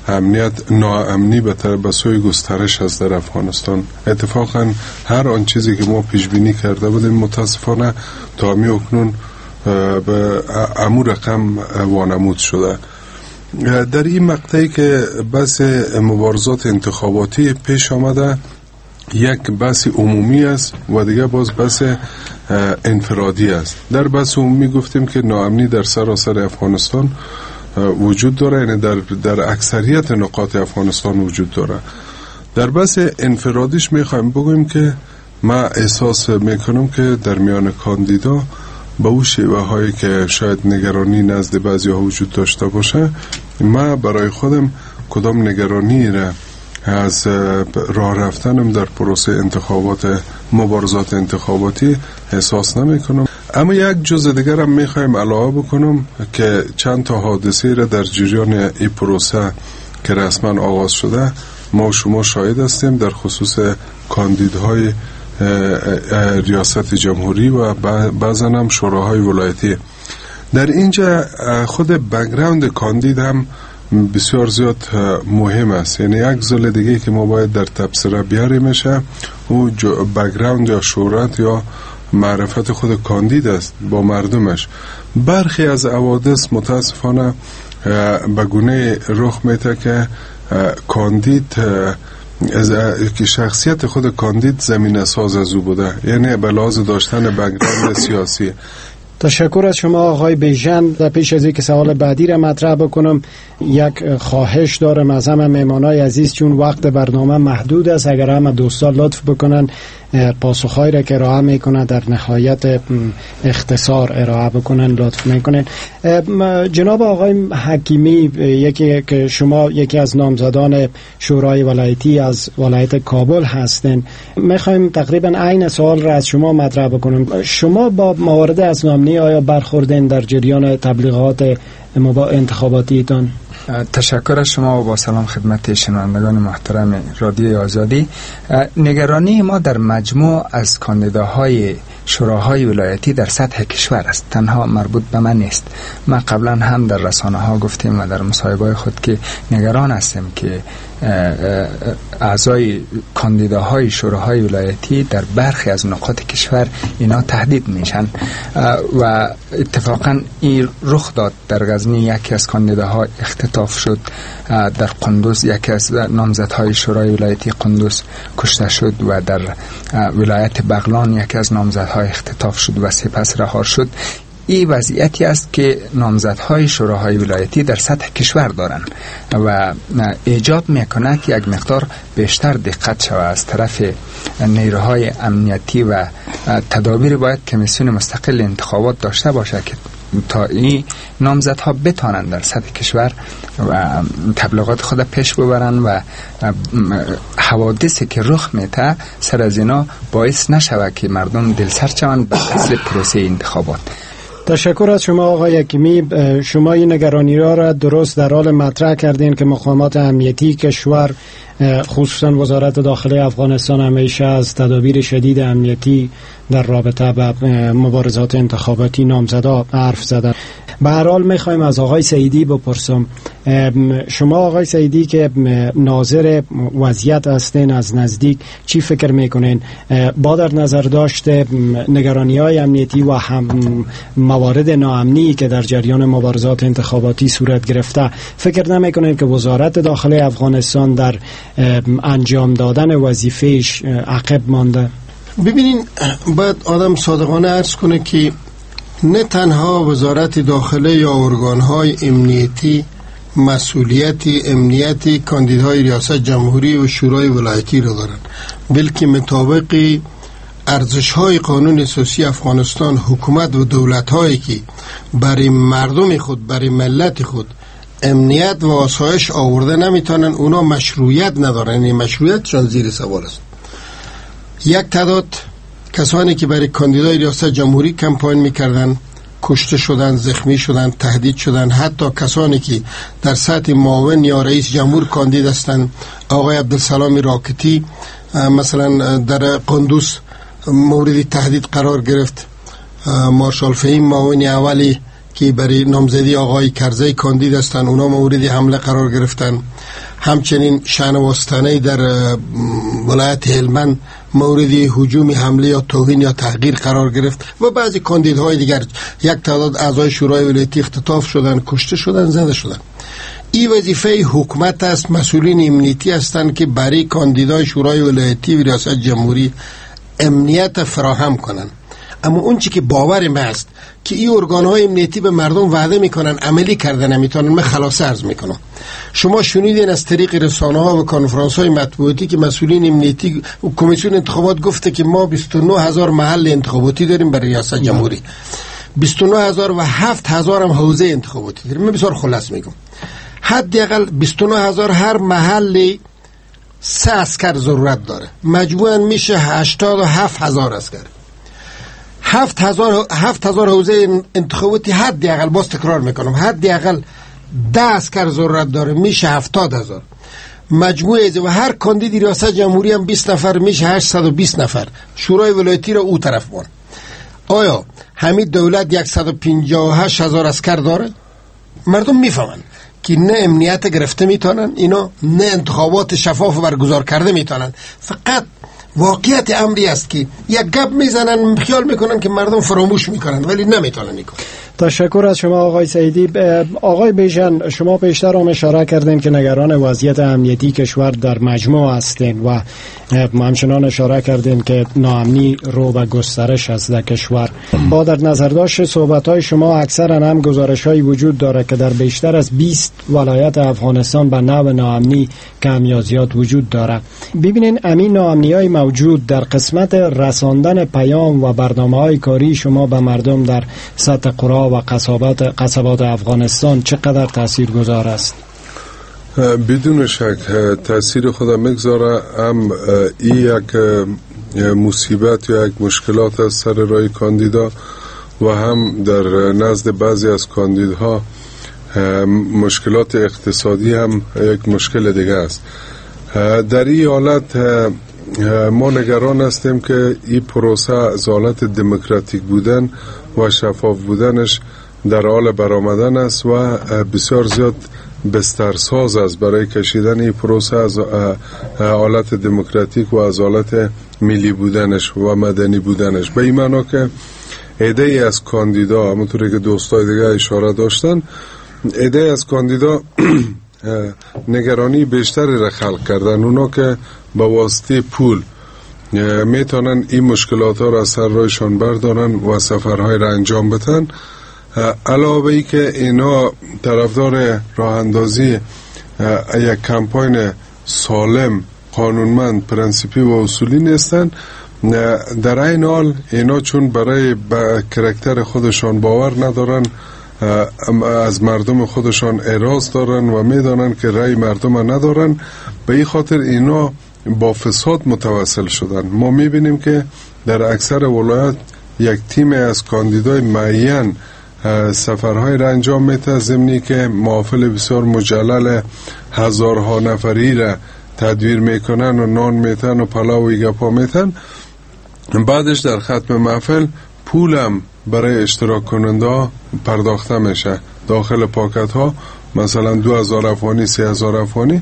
ناامنی به سوی گسترش است در افغانستان. اتفاقا هر آن چیزی که ما پیشبینی کرده بودیم متاسفانه تا اکنون به امور رقم وانمود شده. در این مقطعی که بحث مبارزات انتخاباتی پیش آمده، یک بحث عمومی است و دیگه باز بحث انفرادی است. در بحث عمومی گفتیم که ناامنی در سراسر افغانستان وجود داره، یعنی در اکثریت نقاط افغانستان وجود داره. در بحث انفرادیش میخوایم بگویم که من احساس میکنم که در میان کاندیدا با اون شیوه هایی که شاید نگرانی نزد بعضی ها وجود داشته باشه، من برای خودم کدام نگرانی را از راه رفتنم در پروسه انتخابات مبارزات انتخاباتی احساس نمی کنم. اما یک جزء دیگر هم می خواهم علاوه بکنم که چند تا حادثه را در جریان این پروسه که رسما آغاز شده ما و شما شاهد هستیم، در خصوص کاندیدهای ریاست جمهوری و بعضا هم شوراهای ولایتی. در اینجا خود بک‌گراند کاندید هم بسیار زیاد مهم است. یعنی یک زل دیگه که ما باید در تبصره بیاریمشه او بک‌گراند یا شهرت یا معرفت خود کاندید است با مردمش. برخی از حوادث متاسفانه به گونه رخ میده که کاندید که شخصیت خود کاندید زمینه ساز از او بوده، یعنی به لحاظ داشتن بک‌گراند سیاسی. تشکر از شما آقای بیژن. در پیش از اینکه سوال بعدی را مطرح بکنم یک خواهش دارم از همه مهمانای عزیز، چون وقت برنامه محدود است، اگر همه دوستان لطف بکنن پاسخهایی را که ارائه میکنن در نهایت اختصار ارائه بکنن لطف میکنن. جناب آقای حکیمی، یکی که شما یکی از نامزدان شورای ولایتی از ولایت کابل هستین، میخوایم تقریبا عین سوال را از شما مطرح بکنم. شما با موارد اسنامنی آیا برخوردین در جریان تبلیغات انتخاباتیتان؟ تشکر از شما و با سلام خدمت شنوندگان محترم رادیوی آزادی. نگرانی ما در مجموع از کاندیداهای شوراهای ولایتی در سطح کشور است، تنها مربوط به من نیست. ما قبلا هم در رسانه ها گفتیم و در مصاحبه خود که نگران هستیم که اعضای کاندیداهای شوراهای ولایتی در برخی از نقاط کشور اینا تهدید میشن و اتفاقا این رخ داد. در غزنی یکی از کاندیداها اختطاف شد، در قندوز یکی از نامزدهای شورای ولایتی قندوز کشته شد و در ولایت بغلان یکی از نامزدهای اختطاف شد و سپس رها شد. این وضعیتی است که نامزدهای شوراهای ولایتی در سطح کشور دارند و ایجاب میکنه که یک مقدار بیشتر دقت شود از طرف نیروهای امنیتی و تدابیر باید کمیسیون مستقل انتخابات داشته باشه که تا این نامزدها بتانند در سطح کشور و تبلیغات خود پیش ببرن و حوادثی که رخ میده سر از اینا باعث نشود که مردم دلسرد شوند به اصل پروسه انتخابات. تشکر از شما آقای حکیمی. شما این نگرانی را درست در حال مطرح کردین که مقامات امنیتی کشور خصوصا وزارت داخلی افغانستان همیشه از تدابیر شدید امنیتی در رابطه با مبارزات انتخاباتی نامزدا حرف زدن. به هر حال میخوایم از آقای سعیدی بپرسم، شما آقای سعیدی که ناظر وضعیت هستین از نزدیک چی فکر میکنین با در نظر داشته نگرانی های امنیتی و هم موارد ناامنی که در جریان مبارزات انتخاباتی صورت گرفته، فکر نمیکنین که وزارت داخلی افغانستان در انجام دادن وظیفهش عقب مانده؟ ببینین، باید آدم صادقانه عرض کنه که نه تنها وزارت داخله یا ارگانهای امنیتی مسئولیت امنیتی کاندیدهای ریاست جمهوری و شورای ولایتی را دارند، بلکه مطابق ارزش‌های قانون اساسی افغانستان حکومت و دولت‌هایی که برای مردم خود، برای ملت خود امنیت و آسایش آورده نمیتونن، اونا مشروعیت ندارن، یعنی مشروعیتشان زیر سوال است. یک تعداد کسانی که برای کاندیدای ریاست جمهوری کمپاین میکردن کشته شدن، زخمی شدن، تهدید شدن. حتی کسانی که در سطح معاون یا رئیس جمهور کاندید هستند، آقای عبدالسلام راکتی مثلا در قندوز مورد تهدید قرار گرفت، مارشال فهیم معاون اولی که برای نامزدی آقای کرزی کاندید هستند، اونا مورد حمله قرار گرفتن. همچنین شهنواستانه در ولایت هلمند مورد هجوم، حمله یا توهین یا تحقیر قرار گرفت و بعضی کاندیدهای دیگر. یک تعداد اعضای شورای ولایتی اختطاف شدن، کشته شدن، زنده شدن. این وظیفه حکومت است، مسئولین امنیتی هستند که برای کاندیدای شورای ولایتی و ریاست جمهوری امنیت فراهم کنند. اما اون چی که باور من است که این ارگان‌های امنیتی به مردم وعده میکنن عملی کردن نمیتونن، من خلاصه عرض میکنم. شما شنیدین از طریق رسانه‌ها و کنفرانس‌های مطبوعاتی که مسئولین امنیتی و کمیسیون انتخابات گفته که ما 29,000 محل انتخاباتی داریم برای ریاست جمهوری، 29,000 و 7,000 هم حوزه انتخاباتی داریم. من بسیار خلاص میگم، حداقل 29,000 هر محل 3 عسکر ضرورت داره. مجموعاً میشه 87,000 عسکر. 7,000 حوزه انتخاباتی حداقل، باز تکرار میکنم، حداقل 10 عسکر ضرورت داره، میشه 70,000. مجموعه و هر کاندید ریاست جمهوری هم 20 نفر، میشه 820 نفر. شورای ولایتی را او طرف بان. آیا همین دولت 158,000 عسکر داره؟ مردم میفهمن که نه امنیت گرفته میتونن اینا، نه انتخابات شفاف برگزار کرده میتونن. فقط واقعیت امری است که یک گپ میزنن، خیال میکنن که مردم فراموش میکنن، ولی نمیتونن این کار. تشکر از شما آقای سعیدی. آقای بیژن، شما پیشتر هم اشاره کردین که نگران وضعیت امنیتی کشور در مجموع هستین و همچنان اشاره کردین که ناامنی رو به گسترش است در کشور. با در نظر داشت صحبت‌های شما اکثرا هم گزارش‌هایی وجود داره که در بیشتر از 20 ولایت افغانستان به نوع ناامنی کم یا زیاد وجود داره. ببینین همین ناامنی‌های موجود در قسمت رساندن پیام و برنامه‌های کاری شما به مردم در سطح قرا و قصبات افغانستان چقدر تاثیرگذار است؟ بدون شک تاثیر خود میگذاره. هم این یک مصیبت یا یک مشکلات از سر راه کاندیدا و هم در نزد بعضی از کاندیدها مشکلات اقتصادی هم یک مشکل دیگه است. در این حالت ما نگران هستیم که این پروسه از حالت دموکراتیک بودن و شفاف بودنش در حال برآمدن است و بسیار زیاد بسترساز است برای کشیدن این پروسه از حالت دموکراتیک و از حالت ملی بودنش و مدنی بودنش. به این معنا که عده‌ای از کاندیدا، همونطوری که دوستای دیگه اشاره داشتن، عده‌ای از کاندیدا نگرانی بیشتری را خلق کردن. اونا که با واسطه پول میتونن این مشکلات ها را از سر راهشان بردارن و سفرهای را انجام بدن. علاوه ای که اینا طرفدار راه اندازی یک کمپاین سالم، قانونمند، پرنسیپی و اصولی نیستن، در این حال اینا چون برای کرکتر خودشان باور ندارن، از مردم خودشان اعراض دارن و میدانن که رأی مردم ندارن، به این خاطر اینا با فساد متوسل شدن. ما میبینیم که در اکثر ولایات یک تیم از کاندیدای معین سفرهای را انجام میده، ضمنی که محافل بسیار مجلل هزارها نفری را تدویر میکنن و نان میتن و پلاو و گپا میتن. بعدش در ختم محفل پولم برای اشتراک کننده پرداخته میشه داخل پاکت ها، مثلا 2000 افغانی، 3000 افغانی.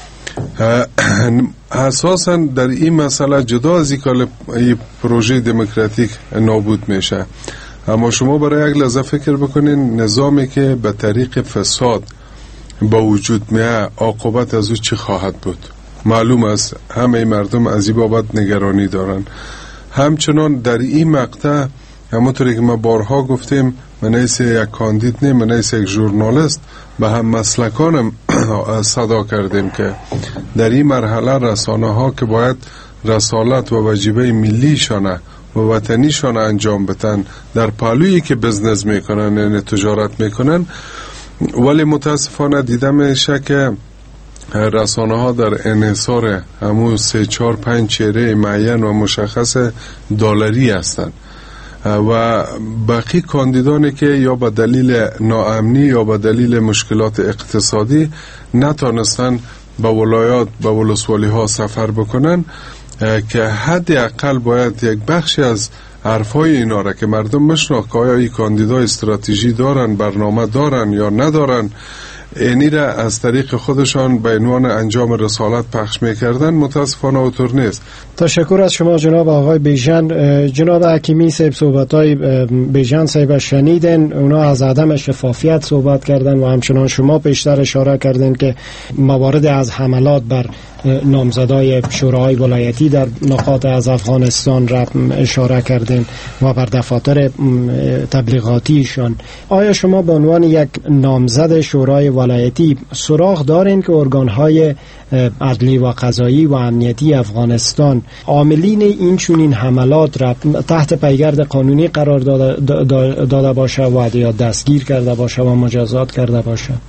اساسا در این مسئله جدا از این پروژه دموکراتیک نابود میشه. اما شما برای یک لحظه فکر بکنین نظامی که به طریق فساد با وجود میه، عاقبت از او چی خواهد بود؟ معلوم است همه مردم از این بابت نگرانی دارن. همچنان در این مقطع همونطوری که ما بارها گفتیم، من نیست یک کاندید نیم، من نیست یک ژورنالیست، به هم مسلکانم صدا کردیم که در این مرحله رسانه ها که باید رسالت و واجبه ملیشانه و وطنیشان انجام بدن در پهلویی که بزنس میکنن، یعنی تجارت میکنن، ولی متاسفانه دیده میشه که رسانه ها در انحصار همون 3-4-5 چهره معین و مشخص دلاری هستند و باقی کاندیدانی که یا به دلیل ناامنی یا به دلیل مشکلات اقتصادی نتونستن به ولایات، به ولسوالی ها سفر بکنن، که حد اقل باید یک بخشی از حرفای اینا را که مردم مشناخت که آیا این کاندیدا استراتژی دارن، برنامه دارن یا ندارن، اینی را از طریق خودشان به عنوان انجام رسالت پخش میکردن، متاسفانه اوطور نیست. تشکر از شما جناب آقای بیژن. جناب حکیمی صاحب صحبت‌های بیژن صاحب شنیدن، اونا از عدم شفافیت صحبت کردن و همچنان شما پیشتر اشاره کردن که موارد از حملات بر نامزدای شوراهای ولایتی در نقاط از افغانستان را اشاره کردن و بر دفاتر تبلیغاتیشان. آیا شما به عنوان یک نامزد شورای ولایتی سراغ دارین که ارگانهای عدلی و قضایی و امنیتی افغانستان عاملین این چنین حملات را تحت پیگرد قانونی قرار داده باشه و یا دستگیر کرده باشه و مجازات کرده باشه؟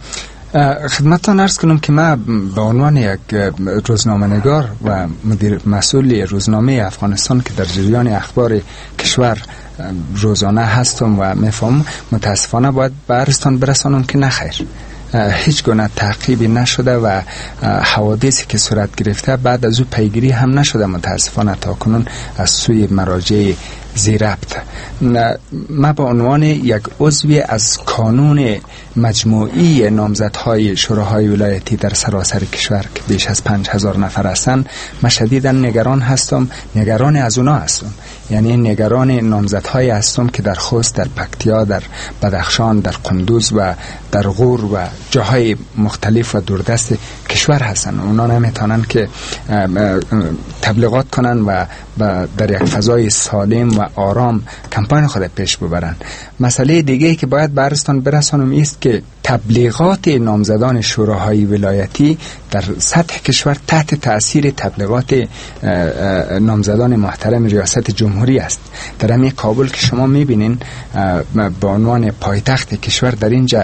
خدمتتان عرض کنم که من به عنوان یک روزنامه‌نگار و مدیر مسئول روزنامه افغانستان که در جریان اخبار کشور روزانه هستم و میفهمم، متاسفانه باید به عرضتان برسانم که نخیر، هیچ گونه تعقیبی نشده و حوادثی که صورت گرفته بعد از او پیگیری هم نشده متاسفانه تا کنون از سوی مراجع زیربط. ما به عنوان یک عضوی از کانون مجموعی نامزدهای شوراهای ولایتی در سراسر کشور که بیش از 5000 نفر هستند، من شدیداً نگران هستم، نگران از اونا هستم، یعنی نگران نامزدهای هستم که در خوست، در پکتیا، در بدخشان، در قندوز و در غور و جاهای مختلف و دوردست کشور هستند. اونا نمیتونن که تبلیغات کنن و در یک فضای سالم و آرام کمپاین خود پیش ببرن. مسئله دیگه که باید به عرضتان برسانم است که تبلیغات نامزدان شوراهای ولایتی در سطح کشور تحت تأثیر تبلیغات نامزدان محترم ریاست جمهوری است. در همین کابل که شما میبینین به عنوان پایتخت کشور، در اینجا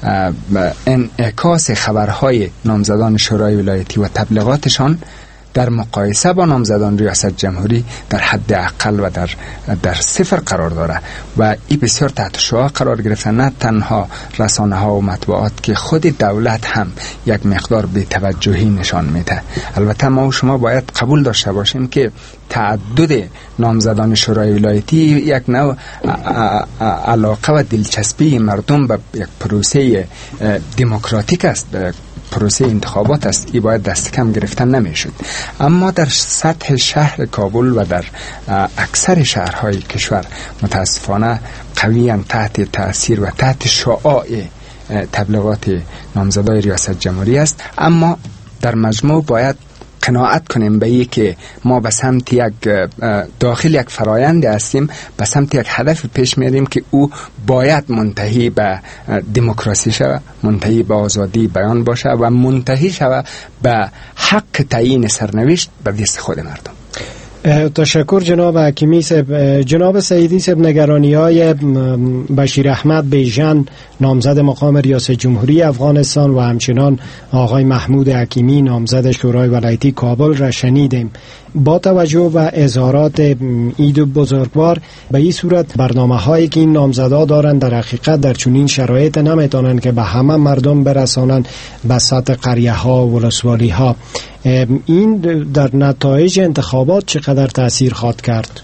انعکاس خبرهای نامزدان شورای ولایتی و تبلیغاتشان در مقایسه با نامزدان ریاست جمهوری در حد اقل و در صفر قرار داره و این بسیار تحت شعاع قرار گرفته. نه تنها رسانه ها و مطبوعات که خود دولت هم یک مقدار بی‌توجهی نشان میده. البته ما و شما باید قبول داشته باشیم که تعدد نامزدان شورای ولایتی یک نوع علاقه و دلچسبی مردم به یک پروسه دموکراتیک است، پروسه انتخابات است. این باید دست کم گرفتن نمیشد. اما در سطح شهر کابل و در اکثر شهرهای کشور متاسفانه قویاً تحت تأثیر و تحت شعاع تبلیغات نامزدای ریاست جمهوری است. اما در مجموع باید قناعت کنیم به این که ما به سمت یک داخل یک فرایند هستیم، به سمت یک هدف پیش میریم که او باید منتهی به دموکراسی شود، منتهی به آزادی بیان باشه و منتهی شود به حق تعیین سرنوشت به دست خود مردم. تشکر جناب حکیمی صاحب. جناب سعیدی صاحب، نگرانی های بشیر احمد بیژن نامزد مقام ریاست جمهوری افغانستان و همچنان آقای محمود حکیمی نامزد شورای ولایتی کابل را شنیدیم. با توجه به اظهارات عید بزرگوار، به این صورت برنامه هایی که این نامزدها دارند در حقیقت در چنین شرایط نمیتونن که به همه مردم برسانن به سطح قریه ها و ولسوالی ها. این در نتایج انتخابات چقدر تأثیر خواهد کرد؟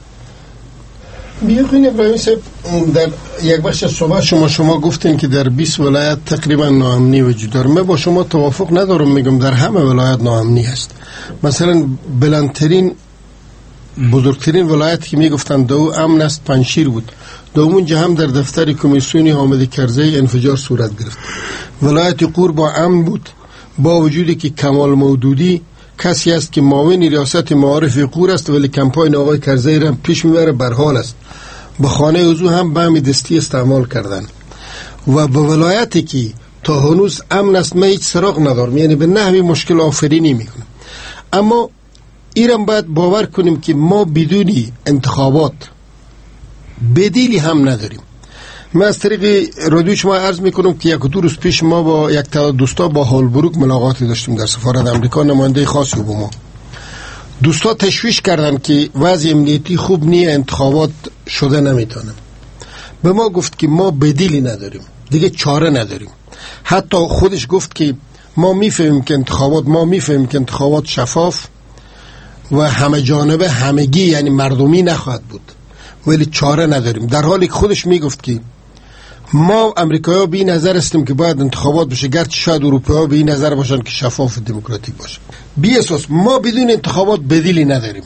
بیاین ابراهیم صاحب، در یک بخش از صحبت شما گفتین که در 20 ولایت تقریبا ناامنی وجود داره. من با شما توافق ندارم، میگم در همه ولایت ناامنی هست. مثلا بلندترین بزرگترین ولایت که میگفتن دو امن است پنشیر بود، دومون هم در دفتر کمیسیونی حامد کرزی انفجار صورت گرفت. ولایت قور با امن بود، با وجودی که کمال مودودی کسی است که معاون ریاست معارف قور است ولی کمپاین آقای کرزی را پیش میبره بر حال است. به خانه وضو هم بم دستی استعمال کردن. و به ولایتی که تا هنوز امن است من هیچ سراغ ندارم، یعنی به نحوی مشکل آفرینی میکنم. اما ایران باید باور کنیم که ما بدون انتخابات بدیلی هم نداریم. من از طریق رادیو شما عرض میکنم که یک دو روز پیش ما با یک دوستا با هولبروک ملاقاتی داشتیم در سفارت امریکا، نماینده خاصی با ما. دوستا تشویش کردن که وضع امنیتی خوب نیه، انتخابات شده نمیتونم. به ما گفت که ما بدیلی نداریم، دیگه چاره نداریم. حتی خودش گفت که ما میفهمیم که انتخابات شفاف و همه جانبه همگی یعنی مردمی نخواهد بود، ولی چاره نداریم. در حالی که خودش میگفت که ما امریکایی‌ها به این نظر هستیم که باید انتخابات بشه، گرچه شاید اروپایی‌ها به این نظر باشن که شفاف و دموکراتیک باشه. بی اساس ما بدون انتخابات بدیلی نداریم.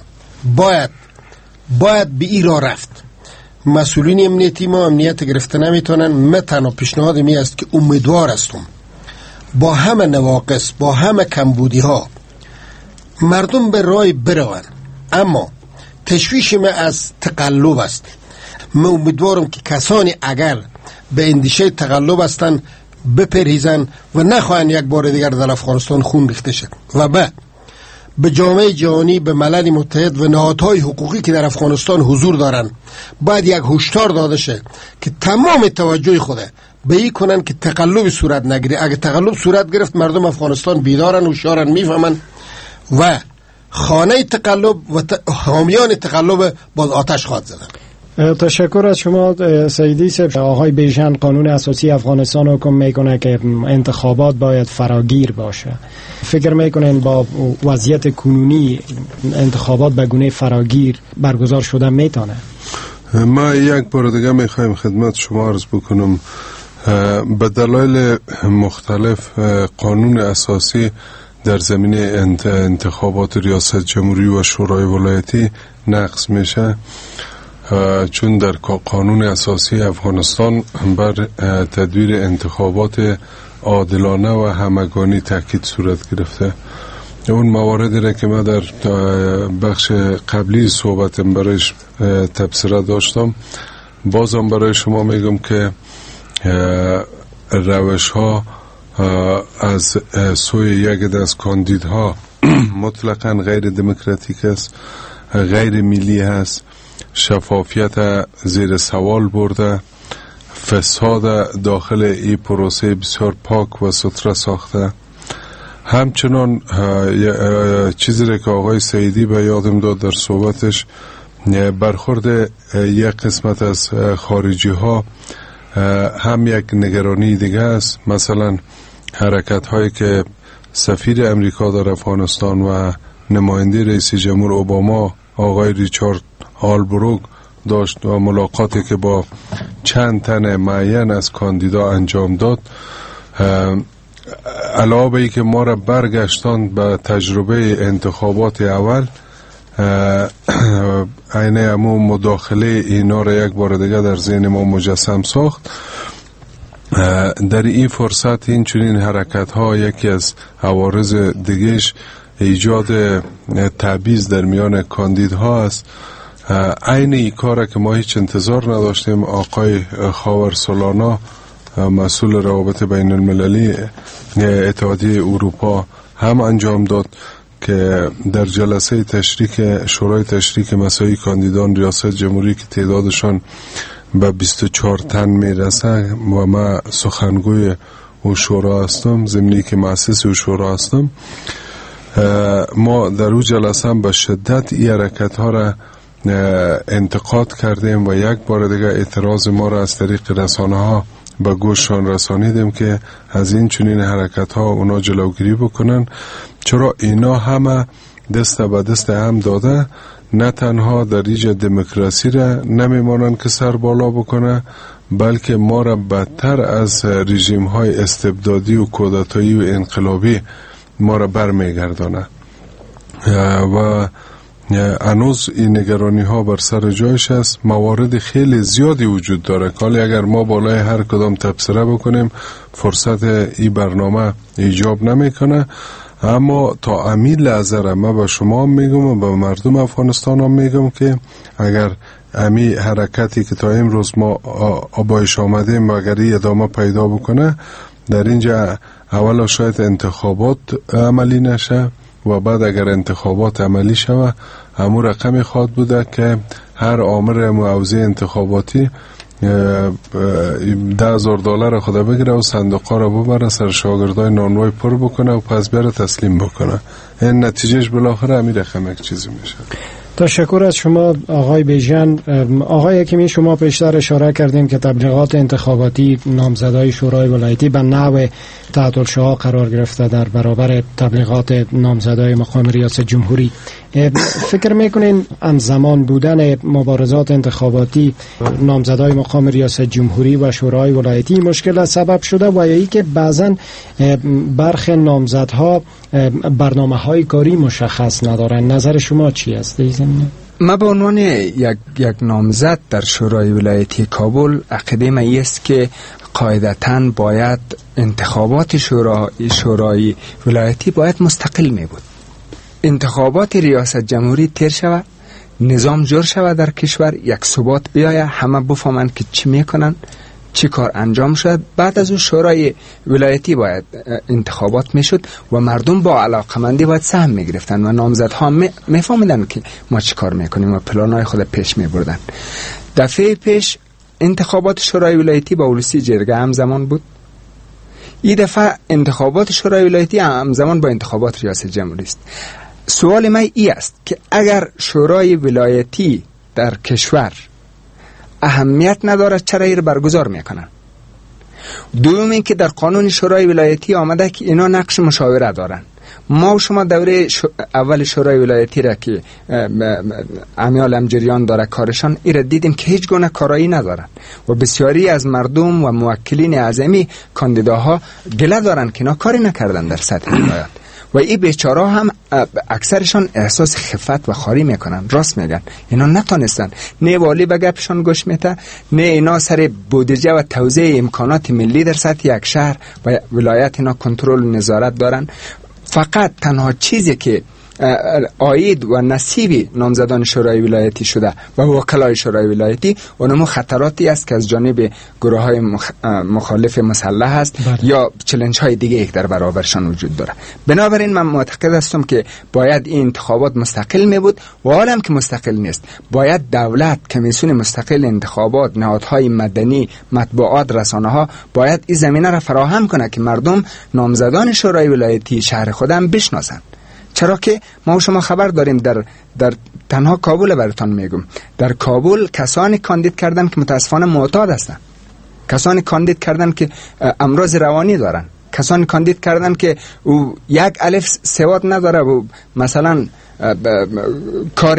باید به این راه رفت. مسئولین امنیتی ما امنیت گرفته نمیتونن. من تنها پیشنهاد می است که امیدوار هستم با همه نواقص، با همه کمبودی ها مردم به راه برون. اما تشویش من از تقلب است. من امیدوارم که کسانی اگر به اندیشه تقلب هستن بپرهیزن و نخواهن یک بار دیگر در افغانستان خون ریخته شد. و به جامعه جهانی، به ملل متحد و نهادهای حقوقی که در افغانستان حضور دارن باید یک هشدار داده شه که تمام توجه خود به این کنن که تقلب صورت نگیره. اگه تقلب صورت گرفت مردم افغانستان بیدارن، هوشیارن، میفهمن و خانه تقلب و حامیان تقلب باز آتش خواهد زدن. تشکر از شما سیدی صاحب. آقای بیژن قانون اساسی افغانستان حکم میکنه که انتخابات باید فراگیر باشه. فکر میکنین با وضعیت کنونی انتخابات به گونه فراگیر برگزار شده میتونه؟ ما یک بار دیگه میخوایم خدمت شما عرض بکنم به دلایل مختلف قانون اساسی در زمینه انتخابات ریاست جمهوری و شورای ولایتی نقض میشه، چون در قانون اساسی افغانستان بر تدویر انتخابات عادلانه و همگانی تاکید صورت گرفته. اون مواردی را که ما در بخش قبلی صحبتم برایش تبصره داشتم بازم برای شما میگم که روش ها از سوی یک دست کاندیدها مطلقاً غیر دموکراتیک است، غیر ملی است، شفافیت زیر سوال برده، فساد داخل این پروسه بسیار پاک و سطره ساخته. همچنان چیزی را که آقای سیدی به یادم داد در صحبتش، برخورد یک قسمت از خارجی ها هم یک نگرانی دیگه است. مثلا حرکت هایی که سفیر امریکا در افغانستان و نماینده رئیس جمهور اوباما آقای ریچارد هالبروک داشت و ملاقاتی که با چند تن معین از کاندیدا انجام داد، علاوه بر اینکه ما را برگشتان به تجربه انتخابات اول، عین همون مداخله اینا را یک بار دیگه در ذهن ما مجسم ساخت. در این فرصت این چنین حرکت ها یکی از عوارض دیگهش ایجاد تبعیض در میان کاندیدها است. عین این کار که ما هیچ انتظار نداشتیم آقای خاور سولانا مسئول روابط بین المللی اتحادیه اروپا هم انجام داد که در جلسه تشریک شورای تشریک مساعی کاندیدان ریاست جمهوری که تعدادشان به 24 تن میرسه و ما سخنگوی او شورا هستم، ضمنی که مؤسس او شورا هستم، ما در او جلسه هم به شدت این حرکت ها را انتقاد کردیم و یک بار دیگه اعتراض ما را از طریق رسانه ها به گوششان رسانیدیم که از این چنین حرکت ها اونا جلوگیری بکنن، چرا اینا همه دست به دست هم داده نه تنها در ایجا دموکراسی را نمیمانند که سر بالا بکنه، بلکه ما را بدتر از رژیم های استبدادی و کودتایی و انقلابی ما را برمیگردانه و هنوز این نگرانی ها بر سر جایش است. موارد خیلی زیادی وجود داره که اگر ما بالای هر کدام تبصره بکنیم فرصت این برنامه ایجاب نمیکنه، اما تا امی لحظه ما به شما میگم و به مردم افغانستان هم میگم که اگر امی حرکتی که تا امروز ما بایش آمدیم و اگر ادامه پیدا بکنه، در اینجا اولا شاید انتخابات عملی نشه و بعد اگر انتخابات عملی شوه همون رقمی خواهد بوده که هر آمر معاوضه انتخاباتی $10,000 خدا بگیره و صندوقا رو ببره سر شاگردای نانوای پر بکنه و پس بره تسلیم بکنه. این نتیجهش بالاخره همین رقم یک چیزی میشه. تشکر از شما آقای بیژن. آقای حکیمی، شما پیشتر اشاره کردیم که تبلیغات انتخاباتی نامزدای شورای ولایتی به نوع تحت الشعاع قرار گرفته در برابر تبلیغات نامزدای مقام ریاست جمهوری. فکر میکنین همزمان بودن مبارزات انتخاباتی نامزدای مقام ریاست جمهوری و شورای ولایتی مشکل سبب شده و یا ای که بعضا برخی نامزدها برنامه‌های کاری مشخص ندارن؟ نظر شما چی است؟ ما به عنوان یک نامزد در شورای ولایتی کابل عقیده ما است که قاعدتاً باید انتخابات شورای ولایتی باید مستقل می بود. انتخابات ریاست جمهوری تیر شود، نظام جور شود در کشور، یک ثبات بیاید، همه بفهمند که چی میکنن، چی کار انجام شد، بعد از اون شورای ولایتی باید انتخابات میشد و مردم با علاقمندی باید سهم میگرفتن و نامزدها میفهمیدن که ما چی کار میکنیم و پلانهای خود پیش میبردن. دفعه پیش انتخابات شورای ولایتی با ولسی جرگه همزمان بود. این دفعه انتخابات شورای ولایتی همزمان با انتخابات ریاست جمهوری است. سوال من این است که اگر شورای ولایتی در کشور اهمیت ندارد چرا این برگزار میکنن؟ دوم این که در قانون شورای ولایتی آمده که اینا نقش مشاوره دارن. ما و شما دوره اول شورای ولایتی را که امیال امجریان داره کارشان ایره دیدیم که هیچ گونه کارایی ندارن و بسیاری از مردم و موکلین اعظمی کاندیداها گله دارن که اینا کاری نکردن در سطح ولایت و این بیچاره هم اکثرشان احساس خفت و خاری میکنن. راست میگن، اینا نتونستن، نه والی به گپشان گوش میته، نه اینا سر بودجه و توزیع امکانات ملی در سطح یک شهر و ولایت اینا کنترل و نظارت دارن. فقط تنها چیزی که عاید و نصیب نامزدان شورای ولایتی شده و وکلای شورای ولایتی اونمو خطراتی است که از جانب گروه های مخالف مسلح است یا چلنج های دیگه یک در برابرشان وجود داره. بنابراین من معتقد هستم که باید این انتخابات مستقل می بود و حالا که مستقل نیست باید دولت، کمیسیون مستقل انتخابات، نهادهای مدنی، مطبوعات، رسانه ها باید این زمینه را فراهم کنه که مردم نامزدان شورای ولایتی شهر خودم بشناسند. چرا که ما و شما خبر داریم در تنها کابل براتون میگم، در کابل کسانی کاندید کردن که متاسفانه معتاد هستن، کسانی کاندید کردن که امراض روانی دارن، کسانی کاندید کردن که او یک الف سواد نداره و مثلا کار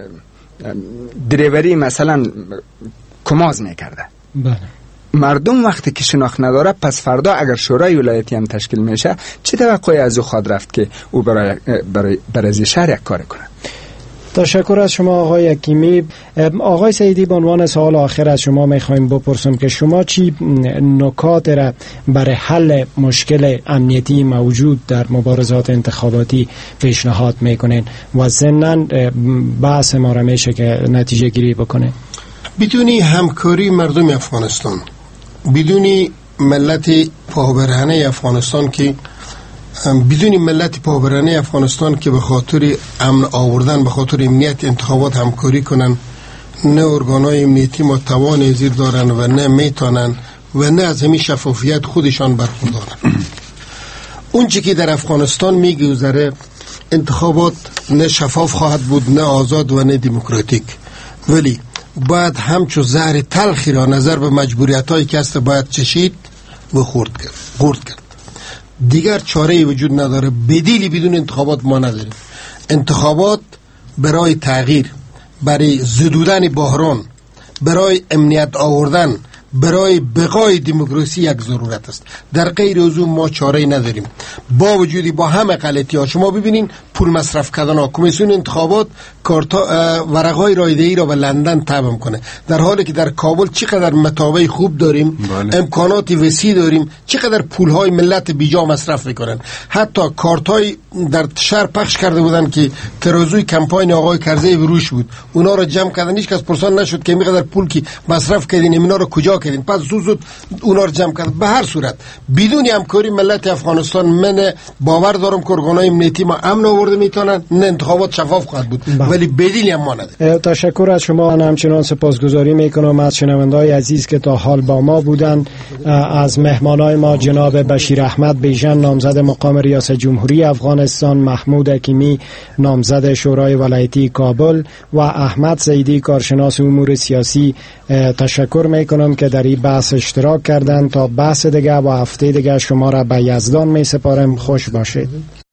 دریوری مثلا کماز میکرده. بله. مردم وقتی که شناخت نداره پس فردا اگر شورای ولایتی هم تشکیل میشه چه توقعی از او خواهد رفت که او برای شهر یک کار کنه؟ تشکر از شما آقای حکیمی. آقای سعیدی، به عنوان سوال آخر از شما میخوایم بپرسیم که شما چی نکات را برای حل مشکل امنیتی موجود در مبارزات انتخاباتی پیشنهاد میکنین و ضمناً بحث ما را میشه که نتیجه گیری بکنه؟ بدونی همکاری مردم افغانستان، بدونی ملت پابرهنه افغانستان که به خاطر امن آوردن، به خاطر امنیت انتخابات همکاری کنن، نه ارگانهای امنیتی ما توان زیر دارن و نه میتونن و نه از همین شفافیت خودشان برخوردارن. اون چی که در افغانستان میگذره انتخابات نه شفاف خواهد بود، نه آزاد و نه دموکراتیک، ولی باید همچو زهر تلخی را نظر به مجبوریت هایی که است باید چشید و خورد کرد. دیگر چاره وجود نداره. بدیلی بدون انتخابات ما نداریم. انتخابات برای تغییر، برای زدودن بحران، برای امنیت آوردن، برای بقای دموکراسی یک ضرورت است. در غیر از اون ما چاره نداریم. با وجودی با همه غلطی ها شما ببینین پول مصرف کردن ها، کمیسیون انتخابات ورقای رایده‌ای را به لندن طبع کنه، در حالی که در کابل چقدر متابع خوب داریم، امکانات وسیع داریم، چقدر پول های ملت بیجا مصرف میکنن. حتی کارت های در شهر پخش کرده بودن که ترازوی کمپاین آقای کرزی بروش بود، اونا را جمع کردن، هیچ کس پرسان نشد که میقدر پول کی مصرف کردین، اینا را کجا کردین، پس زود اونا رو جمع کردن. به هر صورت بدون همکاری ملت افغانستان من باور دارم که ارگان‌های امنیتی ما امن آورده میتونن، نه انتخابات شفاف خواهد بود، ولی بدیلی هم ما نداره. تشکر از شما. من همچنان سپاسگزاری میکنم از شنونده‌های عزیز که تا حال با ما بودن. از مهمانای ما جناب بشیر احمد بیژن نامزد مقام ریاست جمهوری افغانستان، محمود حکیمی نامزد شورای ولایتی کابل و احمد سعیدی کارشناس امور سیاسی تشکر میکنم که در این بحث اشتراک کردن. تا بحث دیگه و هفته دیگه شما را به یزدان می سپارم. خوش باشید.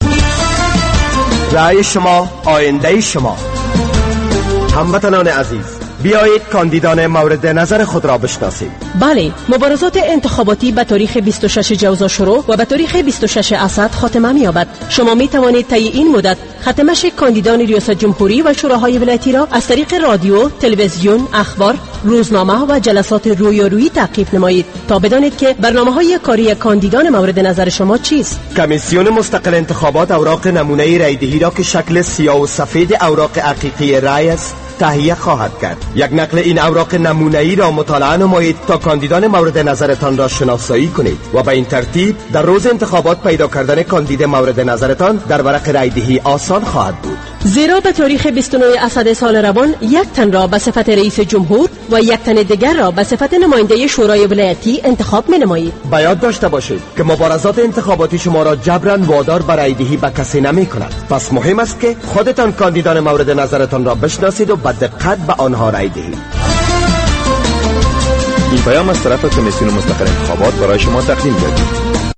رأی شما آینده شما. هموطنان عزیز، بیایید کاندیدان مورد نظر خود را بشناسید. بله، مبارزات انتخاباتی به تاریخ 26 جوزا شروع و به تاریخ 26 اسد خاتمه می‌یابد. شما می توانید طی این مدت ختمش کاندیدان ریاست جمهوری و شوراهای ولایتی را از طریق رادیو، تلویزیون، اخبار، روزنامه و جلسات رویارویی تعقیب نمایید تا بدانید که برنامه‌های کاری کاندیدان مورد نظر شما چیست. کمیسیون مستقل انتخابات اوراق نمونه رایدهی را که شکل سیاه و سفید اوراق حقیقی رای است تهیه خواهد کرد. یک نقل این اوراق نمونه‌ای را مطالعه نمایید تا کاندیدان مورد نظرتان را شناسایی کنید و به این ترتیب در روز انتخابات پیدا کردن کاندید مورد نظرتان در ورق رایدهی آسان خواهد بود. زیرا به تاریخ 29 اسد سال روان یک تن را به صفت رئیس جمهور و یک تن دیگر را به صفت نماینده شورای ولایتی انتخاب می نمایید. به یاد داشته باشید که مبارزات انتخاباتی شما را جبران وادار به رای دهی به کسی نمی کند. پس مهم است که خودتان کاندیدان مورد نظرتان را بشناسید و به دقت به آنها رای دهید. این پیام از طرف کمیسیون مستقل انتخابات برای شما تقدیم شد.